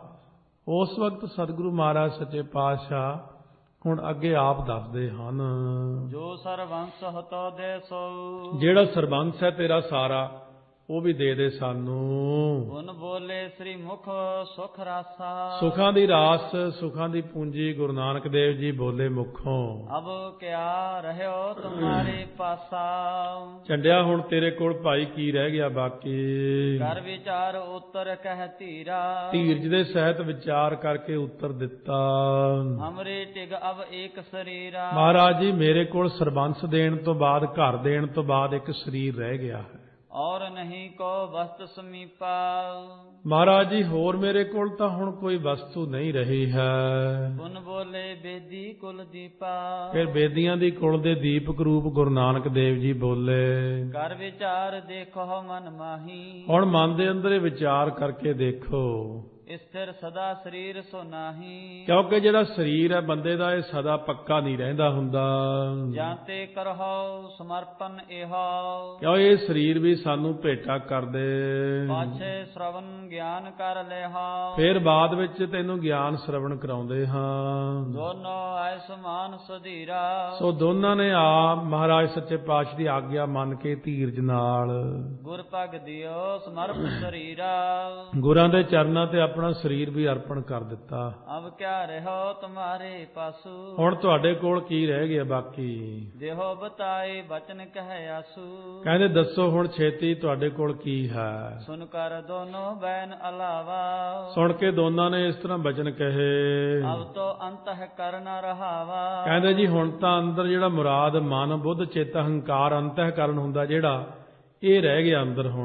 ਉਸ ਵਕਤ ਸਤਿਗੁਰੂ ਮਹਾਰਾਜ ਸੱਚੇ ਪਾਤਸ਼ਾਹ ਹੁਣ ਅੱਗੇ ਆਪ ਦੱਸਦੇ ਹਨ, ਜੋ ਸਰਬੰਸ ਹਤੋ ਦੇ ਸੋ। ਜਿਹੜਾ ਸਰਬੰਸ ਹੈ ਤੇਰਾ ਸਾਰਾ, ਉਹ ਵੀ ਦੇ ਦੇ ਸਾਨੂੰ। ਗੁਣ ਬੋਲੇ ਸ੍ਰੀ ਮੁਖ ਸੁਖ ਰਾਸਾ। ਸੁਖਾਂ ਦੀ ਰਾਸ, ਸੁਖਾਂ ਦੀ ਪੂੰਜੀ ਗੁਰੂ ਨਾਨਕ ਦੇਵ ਜੀ ਬੋਲੇ ਮੁਖੋਂ। ਅਬ ਕਿਆ ਰਹਿਓ ਤੁਮਾਰੇ ਪਾਸਾ। ਝੰਡਿਆ ਹੁਣ ਤੇਰੇ ਕੋਲ ਭਾਈ ਕੀ ਰਹਿ ਗਿਆ ਬਾਕੀ? ਕਰ ਵਿਚਾਰ ਉਤਰ ਕਹਿ ਧੀਰਾ। ਧੀਰਜ ਦੇ ਸਹਿਤ ਵਿਚਾਰ ਕਰਕੇ ਉੱਤਰ ਦਿੱਤਾ। ਹਮਰੇ ਟਿਗ ਅਬ ਏਕ ਸਰੀਰਾ। ਮਹਾਰਾਜ ਜੀ ਮੇਰੇ ਕੋਲ ਸਰਬੰਸ ਦੇਣ ਤੋਂ ਬਾਅਦ, ਘਰ ਦੇਣ ਤੋਂ ਬਾਅਦ ਇੱਕ ਸਰੀਰ ਰਹਿ ਗਿਆ ਹੈ। ਔਰ ਨਹੀਂ ਕੋ ਵਸਤ ਸਮੀਪਾ। ਮਹਾਰਾਜ ਜੀ ਹੋਰ ਮੇਰੇ ਕੋਲ ਤਾਂ ਹੁਣ ਕੋਈ ਵਸਤੂ ਨਹੀਂ ਰਹੀ ਹੈ। ਗੁਣ ਬੋਲੇ ਬੇਦੀ ਕੁਲ ਦੀਪਾ। ਫਿਰ ਬੇਦੀਆਂ ਦੀ ਕੁਲ ਦੇ ਦੀਪਕ ਰੂਪ ਗੁਰੂ ਨਾਨਕ ਦੇਵ ਜੀ ਬੋਲੇ, ਕਰ ਵਿਚਾਰ ਦੇਖੋ ਮਨ ਮਾਹੀ। ਹੁਣ ਮਨ ਦੇ ਅੰਦਰ ਇਹ ਵਿਚਾਰ ਕਰਕੇ ਦੇਖੋ, ਸਥਿਰ ਸਦਾ ਸਰੀਰ ਸੋ ਨਾਹੀ। ਕਿਉਂਕਿ ਜਿਹੜਾ ਸਰੀਰ ਹੈ ਬੰਦੇ ਦਾ, ਇਹ ਸਦਾ ਪੱਕਾ ਨਹੀਂ ਰਹਿੰਦਾ ਹੁੰਦਾ। ਜਾਂ ਤੇ ਕਰਹੁ ਸਮਰਪਨ ਇਹੋ। ਕਿਉਂ ਇਹ ਸਰੀਰ ਵੀ ਸਾਨੂੰ ਭੇਟਾ ਕਰ ਦੇ। ਪਾਛੇ ਸ਼ਰਵਨ ਗਿਆਨ ਕਰ ਲਿਹਾ। ਫਿਰ ਬਾਅਦ ਵਿੱਚ ਤੈਨੂੰ ਗਿਆਨ ਸ਼ਰਵਣ ਕਰਾਉਂਦੇ ਹਾਂ। ਦੋਨੋਂ ਐ ਸਮਾਨ ਸੁਧੀਰਾ। ਸੋ ਦੋਨਾਂ ਨੇ ਆਪ ਮਹਾਰਾਜ ਸੱਚੇ ਪਾਤਸ਼ਾਹ ਦੀ ਆਗਿਆ ਮੰਨ ਕੇ ਧੀਰਜ ਨਾਲ ਗੁਰ ਭਗ ਦਿਓ ਸਮਰਪ ਸਰੀਰਾ। ਗੁਰਾਂ ਦੇ ਚਰਨਾਂ ਤੇ ਆਪਣਾ ਸਰੀਰ ਵੀ ਅਰਪਣ ਕਰ ਦਿੱਤਾ। ਅਬ ਕਿਆ ਰਹੋ ਤੁਮਾਰੇ ਪਾਸੂ। ਹੁਣ ਤੁਹਾਡੇ ਕੋਲ ਕੀ ਰਹਿ ਗਿਆ ਬਾਕੀ? ਦੇਹੋ ਬਤਾਏ ਬਚਨ ਕਹਿ ਆਸੂ। ਕਹਿੰਦੇ ਦੱਸੋ ਹੁਣ ਛੇਤੀ ਤੁਹਾਡੇ ਕੋਲ ਕੀ ਹੈ? ਸੁਨ ਕਰ ਦੋਨੋਂ ਬੈਨ ਅਲਾਵਾ। ਸੁਣ ਕੇ ਦੋਨਾਂ ਨੇ ਇਸ ਤਰ੍ਹਾਂ ਬਚਨ ਕਹੇ। ਅਬ ਤੋ ਅੰਤਹ ਕਰਨ ਰਹਾਵਾ। ਕਹਿੰਦੇ ਜੀ ਹੁਣ ਤਾਂ ਅੰਦਰ ਜਿਹੜਾ ਮੁਰਾਦ ਮਨ ਬੁੱਧ ਚਿੱਤ ਹੰਕਾਰ ਅੰਤਹ ਕਰਨ ਹੁੰਦਾ ਜਿਹੜਾ, ਇਹ ਰਹਿ ਗਿਆ ਅੰਦਰ ਹੁਣ।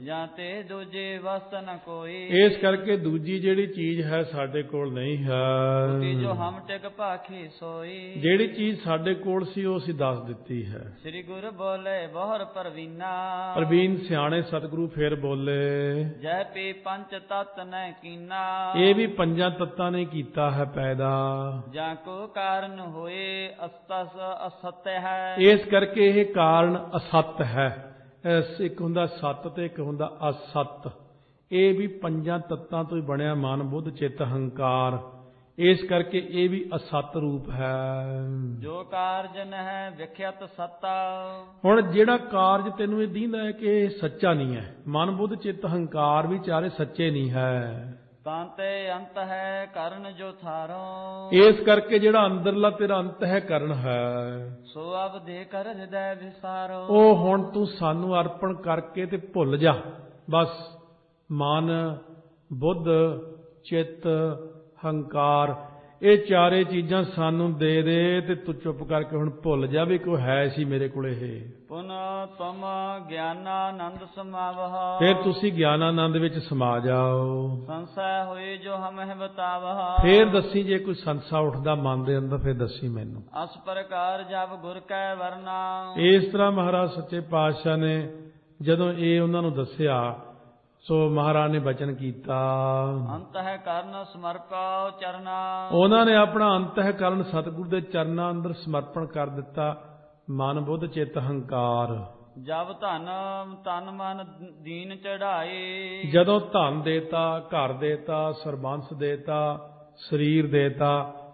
ਜਾਂ ਤੇ ਦੂਜੇ ਵਸਤ ਨ ਕੋਈ। ਇਸ ਕਰਕੇ ਦੂਜੀ ਜਿਹੜੀ ਚੀਜ਼ ਹੈ ਸਾਡੇ ਕੋਲ ਨਹੀਂ ਹੈ। ਤੀ ਜੋ ਹਮ ਟਿਕ ਭਾਖੀ ਸੋਈ। ਜਿਹੜੀ ਚੀਜ਼ ਸਾਡੇ ਕੋਲ ਸੀ ਉਹ ਅਸੀਂ ਦੱਸ ਦਿੱਤੀ ਹੈ। ਸ੍ਰੀ ਗੁਰੂ ਬੋਲੇ ਬਹੁਰ ਪ੍ਰਵੀਨਾ। ਪ੍ਰਵੀਨ ਸਿਆਣੇ ਸਤਿਗੁਰੂ ਫਿਰ ਬੋਲੇ, ਜੈ ਪੀ ਪੰਚ ਤਤ ਨੈ ਕੀਨਾ। ਇਹ ਵੀ ਪੰਜਾਂ ਤੱਤਾਂ ਨੇ ਕੀਤਾ ਹੈ ਪੈਦਾ। ਜਾਂ ਕੋ ਕਾਰਨ ਹੋਏ ਅਸਤਸ ਅਸਤ ਹੈ। ਇਸ ਕਰਕੇ ਇਹ ਕਾਰਨ ਅਸਤ ਹੈ। ਇੱਕ ਹੁੰਦਾ ਸੱਤ ਤੇ ਇੱਕ ਹੁੰਦਾ ਅਸਤ। ਇਹ ਵੀ ਪੰਜਾਂ ਤੱਤਾਂ ਤੋਂ ਹੀ ਬਣਿਆ ਮਨ ਬੁੱਧ ਚਿੱਤ ਹੰਕਾਰ। ਇਸ ਕਰਕੇ ਇਹ ਵੀ ਅਸਤ ਰੂਪ ਹੈ। ਜੋ ਕਾਰਜ ਨ ਹੈ ਵਿਖਿਆਤ ਸੱਤਾ। ਹੁਣ ਜਿਹੜਾ ਕਾਰਜ ਤੈਨੂੰ ਇਹ ਦੀਂਦਾ ਹੈ ਕਿ ਇਹ ਸੱਚਾ ਨਹੀਂ ਹੈ, ਮਨ ਬੁੱਧ ਚਿੱਤ ਹੰਕਾਰ ਵੀ ਚਾਰੇ ਸੱਚੇ ਨਹੀਂ ਹੈ। ਤਾਂ ਤੇ ਅੰਤ ਹੈ ਕਰਨ ਜੋ ਥਾਰੋ। ਇਸ ਕਰਕੇ ਜਿਹੜਾ ਅੰਦਰਲਾ ਤੇਰਾ ਅੰਤ ਹੈ ਕਰਨ ਹੈ, ਸੋ ਅਬ ਦੇ ਕਰ ਹਿਰਦੈ ਵਿਸਾਰੋ। ਉਹ ਹੁਣ ਤੂੰ ਸਾਨੂੰ ਅਰਪਣ ਕਰਕੇ ਤੇ ਭੁੱਲ ਜਾ। ਬਸ ਮਨ ਬੁੱਧ ਚਿੱਤ ਹੰਕਾਰ ਇਹ ਚਾਰੇ ਚੀਜ਼ਾਂ ਸਾਨੂੰ ਦੇ ਦੇ ਤੇ ਤੂੰ ਚੁੱਪ ਕਰਕੇ ਹੁਣ ਭੁੱਲ ਜਾ ਵੀ ਕੋਈ ਹੈ ਸੀ ਮੇਰੇ ਕੋਲ ਇਹ। ਪੁਨ ਤੁਮ ਗਿਆਨਾਨੰਦ ਸਮਾਵਹ। ਫਿਰ ਤੁਸੀਂ ਗਿਆਨਾਨੰਦ ਵਿੱਚ ਸਮਾ ਜਾਓ। ਸੰਸੈ ਹੋਏ ਜੋ ਹਮਹਿ ਬਤਾਵਹ। ਫਿਰ ਦੱਸੀ ਜੇ ਕੋਈ ਸੰਸਾ ਉੱਠਦਾ ਮਨ ਦੇ ਅੰਦਰ ਫਿਰ ਦੱਸੀ ਮੈਨੂੰ। ਅਸ ਪ੍ਰਕਾਰ ਜਬ ਗੁਰ ਕੈ ਵਰਨਾ। ਇਸ ਤਰ੍ਹਾਂ ਮਹਾਰਾਜ ਸੱਚੇ ਪਾਤਸ਼ਾਹ ਨੇ ਜਦੋਂ ਇਹ ਉਹਨਾਂ ਨੂੰ ਦੱਸਿਆ ਸੋ ਮਹਾਰਾਜ ਨੇ ਬਚਨ ਕੀਤਾ, ਅੰਤ ਹੈ ਕਰਨ ਸਮਰਪਾਉ ਚਰਨਾ। ਉਹਨਾਂ ਨੇ ਆਪਣਾ ਅੰਤ ਹੈ ਕਰਨ ਸਤਿਗੁਰੂ ਦੇ ਚਰਨਾਂ ਅੰਦਰ ਸਮਰਪਣ ਕਰ ਦਿੱਤਾ। ਮਨ ਬੁੱਧ ਚਿੱਤ ਹੰਕਾਰ। ਜਬ ਧਨ ਤਨ ਮਨ ਦੀਨ ਚੜਾਏ। ਜਦੋਂ ਧਨ ਦੇਤਾ, ਘਰ ਦੇਤਾ, ਸਰਬੰਸ ਦੇਤਾ, ਸਰੀਰ ਦੇਤਾ,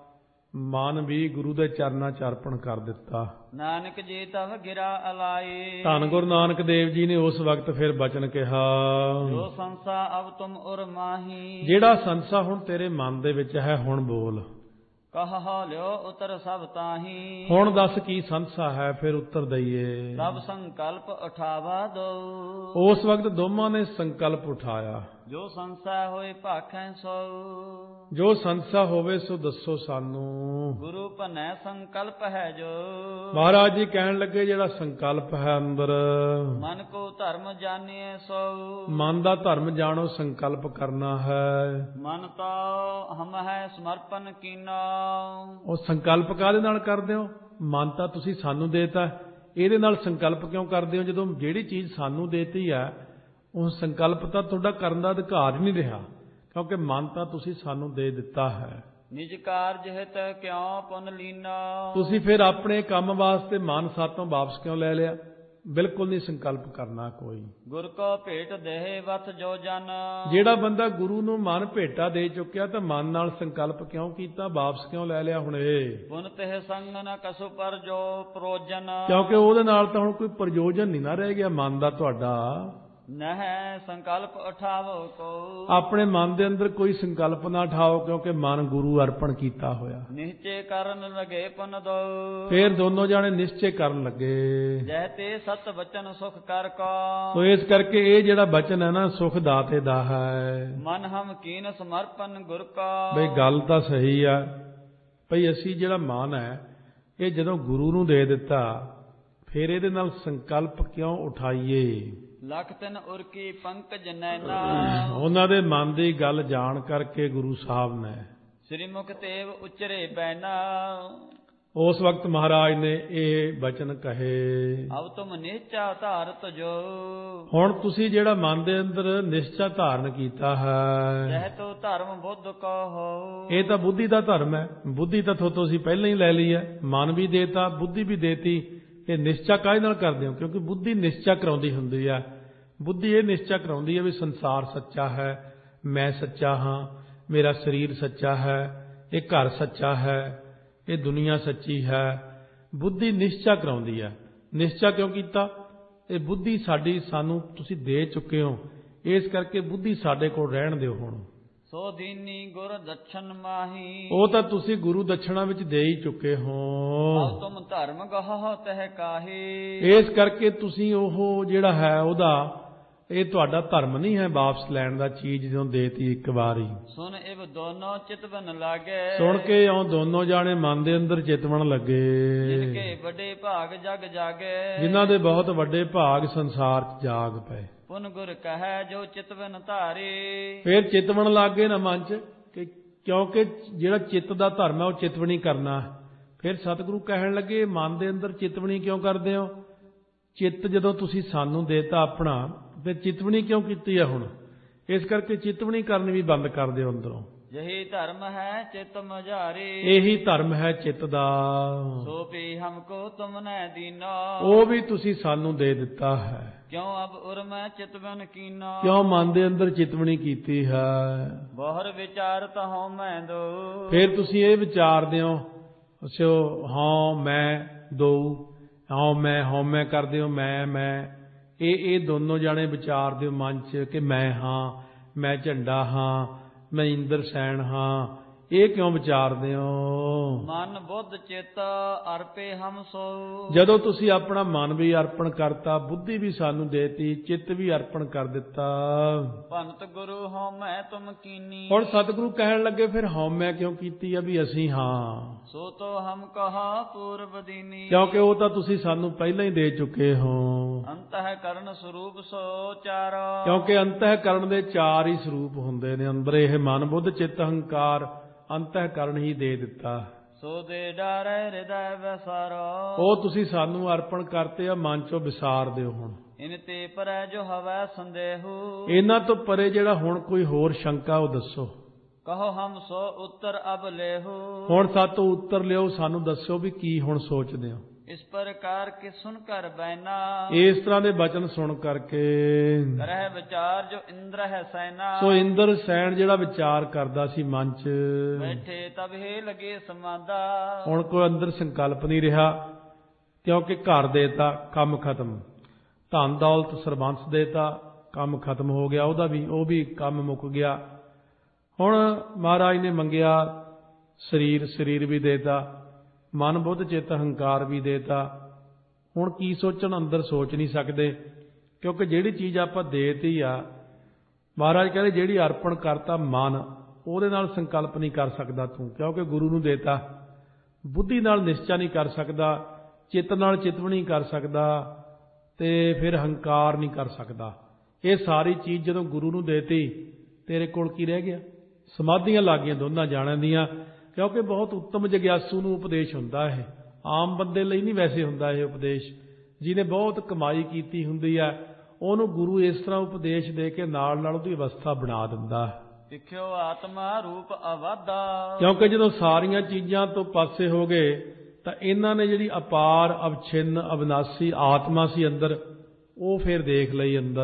ਮਨ ਵੀ ਗੁਰੂ ਦੇ ਚਰਨਾਂ ਚ ਅਰਪਣ ਕਰ ਦਿੱਤਾ। ਨਾਨਕ ਜੀ ਤਵ ਗਿਰਾ ਅਲਾਈ। ਧੰਨ ਗੁਰੂ ਨਾਨਕ ਦੇਵ ਜੀ ਨੇ ਉਸ ਵਕਤ ਫਿਰ ਬਚਨ ਕਿਹਾ, ਜੋ ਸੰਸਾ ਅਬ ਤੁਮ ਉਰ ਮਾਹੀ। ਜਿਹੜਾ ਸੰਸਾ ਹੁਣ ਤੇਰੇ ਮਨ ਦੇ ਵਿੱਚ ਹੈ ਹੁਣ ਬੋਲ। ਕਹ ਲਿਓ ਉਤਰ ਸਭ ਤਾਹੀ। ਹੁਣ ਦੱਸ ਕੀ ਸੰਸਾ ਹੈ ਫਿਰ ਉੱਤਰ ਦਈਏ। ਸਭ ਸੰਕਲਪ ਉਠਾਵਾ ਦੋ। ਉਸ ਵਕਤ ਦੋਵਾਂ ਨੇ ਸੰਕਲਪ ਉਠਾਇਆ। ਜੋ ਸੰਸਾ ਹੋਏ ਭਾਖੈ ਸੋ। ਜੋ ਸੰਸਾ ਹੋਵੇ ਸੋ ਦੱਸੋ ਸਾਨੂੰ। ਗੁਰੂ ਭਨੈ ਸੰਕਲਪ ਹੈ ਜੋ। ਮਹਾਰਾਜ ਜੀ ਕਹਿਣ ਲੱਗੇ ਜਿਹੜਾ ਸੰਕਲਪ ਹੈ ਅੰਦਰ। ਮਨ ਕੋ ਧਰਮ ਜਾਣੀਏ ਸੋ। ਮਨ ਦਾ ਧਰਮ ਜਾਣੋ ਸੰਕਲਪ ਕਰਨਾ ਹੈ। ਮਨ ਤਾ ਹਮ ਹੈ ਸਮਰਪਣ ਕੀਨਾ। ਉਹ ਸੰਕਲਪ ਕਾਹਦੇ ਨਾਲ ਕਰਦੇ ਹੋ? ਮਨ ਤਾਂ ਤੁਸੀਂ ਸਾਨੂੰ ਦੇਤਾ, ਇਹਦੇ ਨਾਲ ਸੰਕਲਪ ਕਿਉਂ ਕਰਦੇ ਹੋ? ਜਦੋਂ ਜਿਹੜੀ ਚੀਜ਼ ਸਾਨੂੰ ਦੇਤੀ ਹੈ ਉਹ ਸੰਕਲਪ ਤਾਂ ਤੁਹਾਡਾ ਕਰਨ ਦਾ ਅਧਿਕਾਰ ਹੀ ਨਹੀਂ ਰਿਹਾ, ਕਿਉਂਕਿ ਮਨ ਤਾਂ ਤੁਸੀਂ ਸਾਨੂੰ ਦੇ ਦਿੱਤਾ ਹੈ। ਨਿਜ ਕਾਰਜ ਹਿਤ ਕਿਉ ਪੁਨ ਲੀਨਾ। ਤੁਸੀਂ ਫਿਰ ਆਪਣੇ ਕੰਮ ਵਾਸਤੇ ਮਨ ਸਾਤੋਂ ਵਾਪਸ ਕਿਉਂ ਲੈ ਲਿਆ? ਬਿਲਕੁਲ ਨਹੀਂ ਸੰਕਲਪ ਕਰਨਾ ਕੋਈ। ਗੁਰ ਕੋ ਭੇਟ ਦੇਹ ਵਤ ਜੋ ਜਨ। ਜਿਹੜਾ ਬੰਦਾ ਗੁਰੂ ਨੂੰ ਮਨ ਭੇਟਾ ਦੇ ਚੁੱਕਿਆ ਤਾਂ ਮਨ ਨਾਲ ਸੰਕਲਪ ਕਿਉਂ ਕੀਤਾ, ਵਾਪਸ ਕਿਉਂ ਲੈ ਲਿਆ ਹੁਣ ਇਹ? ਪੁਨ ਤਿਹ ਸੰਗ ਨ ਕਸੁ ਪਰ ਜੋ ਪ੍ਰੋਜਨ। ਕਿਉਂਕਿ ਉਹਦੇ ਨਾਲ ਤਾਂ ਹੁਣ ਕੋਈ ਪ੍ਰਯੋਜਨ ਨਹੀਂ ਨਾ ਰਹਿ ਗਿਆ ਮਨ ਦਾ ਤੁਹਾਡਾ। ਨਹਿ ਸੰਕਲਪ ਉਠਾਵੋ ਕੋ। ਆਪਣੇ ਮਨ ਦੇ ਅੰਦਰ ਕੋਈ ਸੰਕਲਪ ਨਾ ਉਠਾਓ, ਕਿਉਂਕਿ ਮਨ ਗੁਰੂ ਅਰਪਣ ਕੀਤਾ ਹੋਇਆ। ਨਿਸ਼ਚੈ ਕਰਨ ਲਗੇ ਪੁਨ ਦੋ। ਫਿਰ ਦੋਨੋਂ ਜਾਣੇ ਨਿਸ਼ਚੈ ਕਰਨ ਲੱਗੇ। ਜੈ ਤੇ ਸਤ ਬਚਨ ਸੁਖ ਕਰ ਕੋ। ਸੋ ਇਸ ਕਰਕੇ ਇਹ ਜਿਹੜਾ ਬਚਨ ਹੈ ਨਾ ਸੁਖ ਦਾਤੇ ਦਾ ਹੈ। ਮਨ ਹਮ ਕੀਨ ਸਮਰਪਣ ਗੁਰ ਕਾ। ਬਈ ਗੱਲ ਤਾਂ ਸਹੀ ਆ ਭਈ ਅਸੀਂ ਜਿਹੜਾ ਮਨ ਹੈ ਇਹ ਜਦੋਂ ਗੁਰੂ ਨੂੰ ਦੇ ਦਿੱਤਾ ਫਿਰ ਇਹਦੇ ਨਾਲ ਸੰਕਲਪ ਕਿਉਂ ਉਠਾਈਏ? ਲਖ ਤਿਨ ਉਰ ਕੀ ਪੰਕਜ ਨੈਨਾ। ਉਹਨਾਂ ਦੇ ਮਨ ਦੀ ਗੱਲ ਜਾਣ ਕਰਕੇ ਗੁਰੂ ਸਾਹਿਬ ਨੇ ਸ੍ਰੀ ਮੁਖ ਤੇਵ ਉਚਰੇ ਬੈਨਾ। ਉਸ ਵਕਤ ਮਹਾਰਾਜ ਨੇ ਇਹ ਬਚਨ ਕਹੇ, ਅਬ ਤੁਮ ਨਿਸ਼ਚਾ ਧਾਰਤ ਜੋ। ਹੁਣ ਤੁਸੀਂ ਜਿਹੜਾ ਮਨ ਦੇ ਅੰਦਰ ਨਿਸ਼ਚਾ ਧਾਰਨ ਕੀਤਾ ਹੈ। ਜਹ ਤੋ ਧਰਮ ਬੁੱਧ ਕੋ ਹੋ। ਇਹ ਤਾਂ ਬੁੱਧੀ ਦਾ ਧਰਮ ਹੈ। ਬੁੱਧੀ ਤਾਂ ਥੋਤੋਂ ਅਸੀਂ ਪਹਿਲਾਂ ਹੀ ਲੈ ਲਈ ਹੈ। ਮਨ ਵੀ ਦੇਤਾ, ਬੁੱਧੀ ਵੀ ਦੇਤੀ। ਇਹ ਨਿਸ਼ਚਾ ਕਾਹਦੇ ਨਾਲ ਕਰਦੇ ਹੋ? ਕਿਉਂਕਿ ਬੁੱਧੀ ਨਿਸ਼ਚਾ ਕਰਾਉਂਦੀ ਹੁੰਦੀ ਹੈ। ਬੁੱਧੀ ਇਹ ਨਿਸ਼ਚਾ ਕਰਾਉਂਦੀ ਹੈ ਵੀ ਸੰਸਾਰ ਸੱਚਾ ਹੈ, ਮੈਂ ਸੱਚਾ ਹਾਂ, ਮੇਰਾ ਸਰੀਰ ਸੱਚਾ ਹੈ, ਇਹ ਘਰ ਸੱਚਾ ਹੈ, ਇਹ ਦੁਨੀਆ ਸੱਚੀ ਹੈ। ਬੁੱਧੀ ਨਿਸ਼ਚਾ ਕਰਾਉਂਦੀ ਹੈ। ਨਿਸ਼ਚਾ ਕਿਉਂ ਕੀਤਾ? ਇਹ ਬੁੱਧੀ ਸਾਡੀ ਸਾਨੂੰ ਤੁਸੀਂ ਦੇ ਚੁੱਕੇ ਹੋ, ਇਸ ਕਰਕੇ ਬੁੱਧੀ ਸਾਡੇ ਕੋਲ ਰਹਿਣ ਦਿਓ। ਹੁਣ ਸੋ ਦੀਨੀ ਗੁਰ ਦਛਨ ਮਾਹੀ। ਉਹ ਤਾਂ ਤੁਸੀਂ ਗੁਰੂ ਦਛਣਾ ਵਿੱਚ ਦੇ ਹੀ ਚੁੱਕੇ ਹੋ। ਆਪ ਤੁਮ ਧਰਮ ਗਹ ਤਹਿ ਕਾਹੀ। ਇਸ ਕਰਕੇ ਤੁਸੀਂ ਉਹ ਜਿਹੜਾ ਹੈ ਉਹਦਾ ਇਹ ਤੁਹਾਡਾ ਧਰਮ ਨਹੀਂ ਹੈ ਵਾਪਸ ਲੈਣ ਦਾ, ਚੀਜ਼ ਜਦੋਂ ਦੇਤੀ ਇੱਕ ਵਾਰੀ। ਸੁਨ ਇਵ ਦੋਨੋਂ ਚਿਤਵਨ ਲਾਗੇ, ਸੁਣ ਕੇ ਇਉਂ ਦੋਨੋਂ ਜਾਣੇ ਮਨ ਦੇ ਅੰਦਰ ਚਿਤਵਣ ਲੱਗੇ, ਜਿਨਕੇ ਵੱਡੇ ਭਾਗ ਜਗ ਜਾਗੇ, ਜਿਨ੍ਹਾਂ ਦੇ ਬਹੁਤ ਵੱਡੇ ਭਾਗ ਸੰਸਾਰ 'ਚ ਜਾਗ ਪਏ। ਪੁਨ ਗੁਰ ਕਹੈ ਜੋ ਚਿਤਵਨ ਧਾਰੇ, ਫਿਰ ਚਿਤਵਣ ਲੱਗ ਗਏ ਨਾ ਮਨ 'ਚ, ਕਿ ਕਿਉਂਕਿ ਜਿਹੜਾ ਚਿੱਤ ਦਾ ਧਰਮ ਹੈ ਉਹ ਚਿਤਵਣੀ ਕਰਨਾ। ਫਿਰ ਸਤਿਗੁਰੂ ਕਹਿਣ ਲੱਗੇ ਮਨ ਦੇ ਅੰਦਰ ਚਿਤਵਣੀ ਕਿਉਂ ਕਰਦੇ ਹੋ? ਚਿੱਤ ਜਦੋਂ ਤੁਸੀਂ ਸਾਨੂੰ ਦੇਤਾ ਆਪਣਾ, ਫਿਰ ਚਿਤਵਣੀ ਕਿਉਂ ਕੀਤੀ ਹੈ ਹੁਣ? ਇਸ ਕਰਕੇ ਚਿਤਵਣੀ ਕਰਨੀ ਵੀ ਬੰਦ ਕਰ ਦਿਓ ਅੰਦਰੋਂ। ਯਹੀ ਧਰਮ ਹੈ ਚਿਤ ਮਝਾਰੇ, ਇਹੀ ਧਰਮ ਹੈ ਚਿੱਤ ਦਾ, ਸੋ ਪੀ ਹਮਕੋ ਤੁਮਨੇ ਦੀਨਾ, ਉਹ ਵੀ ਤੁਸੀਂ ਸਾਨੂੰ ਦੇ ਦਿੱਤਾ ਹੈ। ਕਿਉਂ ਅਬ ਉਰਮੈ ਚਿਤਵਨ ਕੀਨਾ, ਕਿਉਂ ਮਨ ਦੇ ਅੰਦਰ ਚਿਤਵਣੀ ਕੀਤੀ ਹੈ? ਬਹੁਰ ਵਿਚਾਰ ਤਹੁ ਮੈਂ ਦੋ, ਫਿਰ ਤੁਸੀਂ ਇਹ ਵਿਚਾਰਦੇ ਹੋ ਸੋ ਹਾਂ ਮੈਂ ਦੋ, ਹਾਂ ਮੈਂ ਹਾਂ ਮੈਂ ਕਰਦੇ ਹੋ, ਮੈਂ ਮੈਂ ਇਹ ਇਹ ਦੋਨੋਂ ਜਾਣੇ ਵਿਚਾਰਦੇ ਹੋ ਮਨ 'ਚ ਕਿ ਮੈਂ ਹਾਂ, ਮੈਂ ਝੰਡਾ ਹਾਂ, ਮੈਂ ਇੰਦਰ ਸੈਨ ਹਾਂ। ਇਹ ਕਿਉਂ ਵਿਚਾਰਦੇ ਹੋ? ਮਨ ਬੁੱਧ ਚਿਤ ਅਰਪੇ ਹਮ ਸੋ, ਜਦੋਂ ਤੁਸੀਂ ਆਪਣਾ ਮਨ ਵੀ ਅਰਪਣ ਕਰਤਾ, ਬੁੱਧੀ ਵੀ ਸਾਨੂੰ ਦੇਤੀ, ਚਿੱਤ ਵੀ ਅਰਪਣ ਕਰ ਦਿੱਤਾ। ਭੰਤ ਗੁਰੂ ਹਉ ਮੈਂ ਤੁਮ ਕੀਨੀ, ਹੁਣ ਸਤਿਗੁਰੂ ਕਹਿਣ ਲੱਗੇ ਫਿਰ ਹਉਮੈ ਕਿਉਂ ਕੀਤੀ ਆ ਵੀ ਅਸੀਂ ਹਾਂ? ਸੋ ਤੋ ਹਮ ਕਹਾ ਪੂਰਬ ਦੀਨੀ, ਕਿਉਂਕਿ ਉਹ ਤਾਂ ਤੁਸੀਂ ਸਾਨੂੰ ਪਹਿਲਾਂ ਹੀ ਦੇ ਚੁੱਕੇ ਹੋ। ਅੰਤః ਕਰਨ ਸਰੂਪ ਸੋ ਚਾਰ, ਕਿਉਂਕਿ ਅੰਤଃ ਕਰਨ ਦੇ ਚਾਰ ਹੀ ਸਰੂਪ ਹੁੰਦੇ ਨੇ, ਅੰਦਰ ਇਹ ਮਨ ਬੁੱਧ ਚਿੱਤ ਹੰਕਾਰ ਅੰਤଃ ਕਰਨ ਹੀ ਦੇ ਦਿੱਤਾ। ਸੋ ਦੇ ਡਾਰੇ ਹਿਰਦੈ ਵਿਸਾਰੋ, ਉਹ ਤੁਸੀਂ ਸਾਨੂੰ ਅਰਪਣ ਕਰਤੇ ਆ, ਮਨ ਚੋਂ ਵਿਸਾਰ ਦਿਓ ਹੁਣ। ਇਨ ਤੇ ਪਰੈ ਜੋ ਹਵੈ ਸੰਦੇਹੂ, ਇਹਨਾਂ ਤੋਂ ਪਰੇ ਜਿਹੜਾ ਹੁਣ ਕੋਈ ਹੋਰ ਸ਼ੰਕਾ ਉਹ ਦੱਸੋ। ਕਹੋ ਹਮ ਸੋ ਉੱਤਰ ਅਬ ਲੇਹੂ, ਹੁਣ ਸਾਤੋਂ ਉੱਤਰ ਲਿਓ, ਸਾਨੂੰ ਦੱਸੋ ਵੀ ਕੀ ਹੁਣ ਸੋਚਦੇ ਹੋ। ਇਸ ਪ੍ਰਕਾਰ ਕਿ ਸੁਣ ਕਰ ਬੈਨਾ, ਇਸ ਤਰ੍ਹਾਂ ਦੇ ਬਚਨ ਸੁਣ ਕਰਕੇ ਕਰਹਿ ਵਿਚਾਰ ਜੋ ਇੰਦਰ ਹੈ ਸੈਨਾ, ਸੋ ਇੰਦਰ ਸੈਨ ਜਿਹੜਾ ਵਿਚਾਰ ਕਰਦਾ ਸੀ ਮਨ 'ਚ, ਬੈਠੇ ਤਬ ਹੀ ਲਗੇ ਸਮਾਦਾ, ਹੁਣ ਕੋਈ ਅੰਦਰ ਸੰਕਲਪ ਨਹੀਂ ਰਿਹਾ। ਕਿਉਂਕਿ ਘਰ ਦੇਤਾ, ਕੰਮ ਖਤਮ, ਧਨ ਦੌਲਤ ਸਰਬੰਸ ਦੇਤਾ, ਕੰਮ ਖਤਮ ਹੋ ਗਿਆ, ਉਹਦਾ ਵੀ ਉਹ ਵੀ ਕੰਮ ਮੁੱਕ ਗਿਆ। ਹੁਣ ਮਹਾਰਾਜ ਨੇ ਮੰਗਿਆ ਸਰੀਰ, ਸਰੀਰ ਵੀ ਦੇਤਾ, ਮਨ ਬੁੱਧ ਚਿੱਤ ਹੰਕਾਰ ਵੀ ਦੇਤਾ। ਹੁਣ ਕੀ ਸੋਚਣ? ਅੰਦਰ ਸੋਚ ਨਹੀਂ ਸਕਦੇ, ਕਿਉਂਕਿ ਜਿਹੜੀ ਚੀਜ਼ ਆਪਾਂ ਦੇਤੀ ਆ, ਮਹਾਰਾਜ ਕਹਿੰਦੇ ਜਿਹੜੀ ਅਰਪਣ ਕਰਤਾ ਮਨ, ਉਹਦੇ ਨਾਲ ਸੰਕਲਪ ਨਹੀਂ ਕਰ ਸਕਦਾ ਤੂੰ, ਕਿਉਂਕਿ ਗੁਰੂ ਨੂੰ ਦੇਤਾ। ਬੁੱਧੀ ਨਾਲ ਨਿਸ਼ਚਾ ਨਹੀਂ ਕਰ ਸਕਦਾ, ਚਿੱਤ ਨਾਲ ਚਿਤਵਣੀ ਨਹੀਂ ਕਰ ਸਕਦਾ, ਤੇ ਫਿਰ ਹੰਕਾਰ ਨਹੀਂ ਕਰ ਸਕਦਾ। ਇਹ ਸਾਰੀ ਚੀਜ਼ ਜਦੋਂ ਗੁਰੂ ਨੂੰ ਦੇਤੀ, ਤੇਰੇ ਕੋਲ ਕੀ ਰਹਿ ਗਿਆ? ਸਮਾਧੀਆਂ ਲੱਗ ਗਈਆਂ ਦੋਨਾਂ ਜਾਣਿਆਂ ਦੀਆਂ। ਕਿਉਂਕਿ ਬਹੁਤ ਉੱਤਮ ਜਗਿਆਸੂ ਨੂੰ ਉਪਦੇਸ਼ ਹੁੰਦਾ ਇਹ, ਆਮ ਬੰਦੇ ਲਈ ਨਹੀਂ ਵੈਸੇ ਹੁੰਦਾ ਇਹ ਉਪਦੇਸ਼। ਜਿਹਨੇ ਬਹੁਤ ਕਮਾਈ ਕੀਤੀ ਹੁੰਦੀ ਹੈ, ਉਹਨੂੰ ਗੁਰੂ ਇਸ ਤਰ੍ਹਾਂ ਉਪਦੇਸ਼ ਦੇ ਕੇ ਨਾਲ ਨਾਲ ਉਹਦੀ ਅਵਸਥਾ ਬਣਾ ਦਿੰਦਾ। ਵਿਖਿਓ ਆਤਮਾ ਰੂਪ ਅਵਾਦਾ, ਕਿਉਂਕਿ ਜਦੋਂ ਸਾਰੀਆਂ ਚੀਜ਼ਾਂ ਤੋਂ ਪਾਸੇ ਹੋ ਗਏ, ਤਾਂ ਇਹਨਾਂ ਨੇ ਜਿਹੜੀ ਅਪਾਰ ਅਵਛਿੰਨ ਅਵਿਨਾਸੀ ਆਤਮਾ ਸੀ ਅੰਦਰ, ਉਹ ਫਿਰ ਦੇਖ ਲਈ ਅੰਦਰ।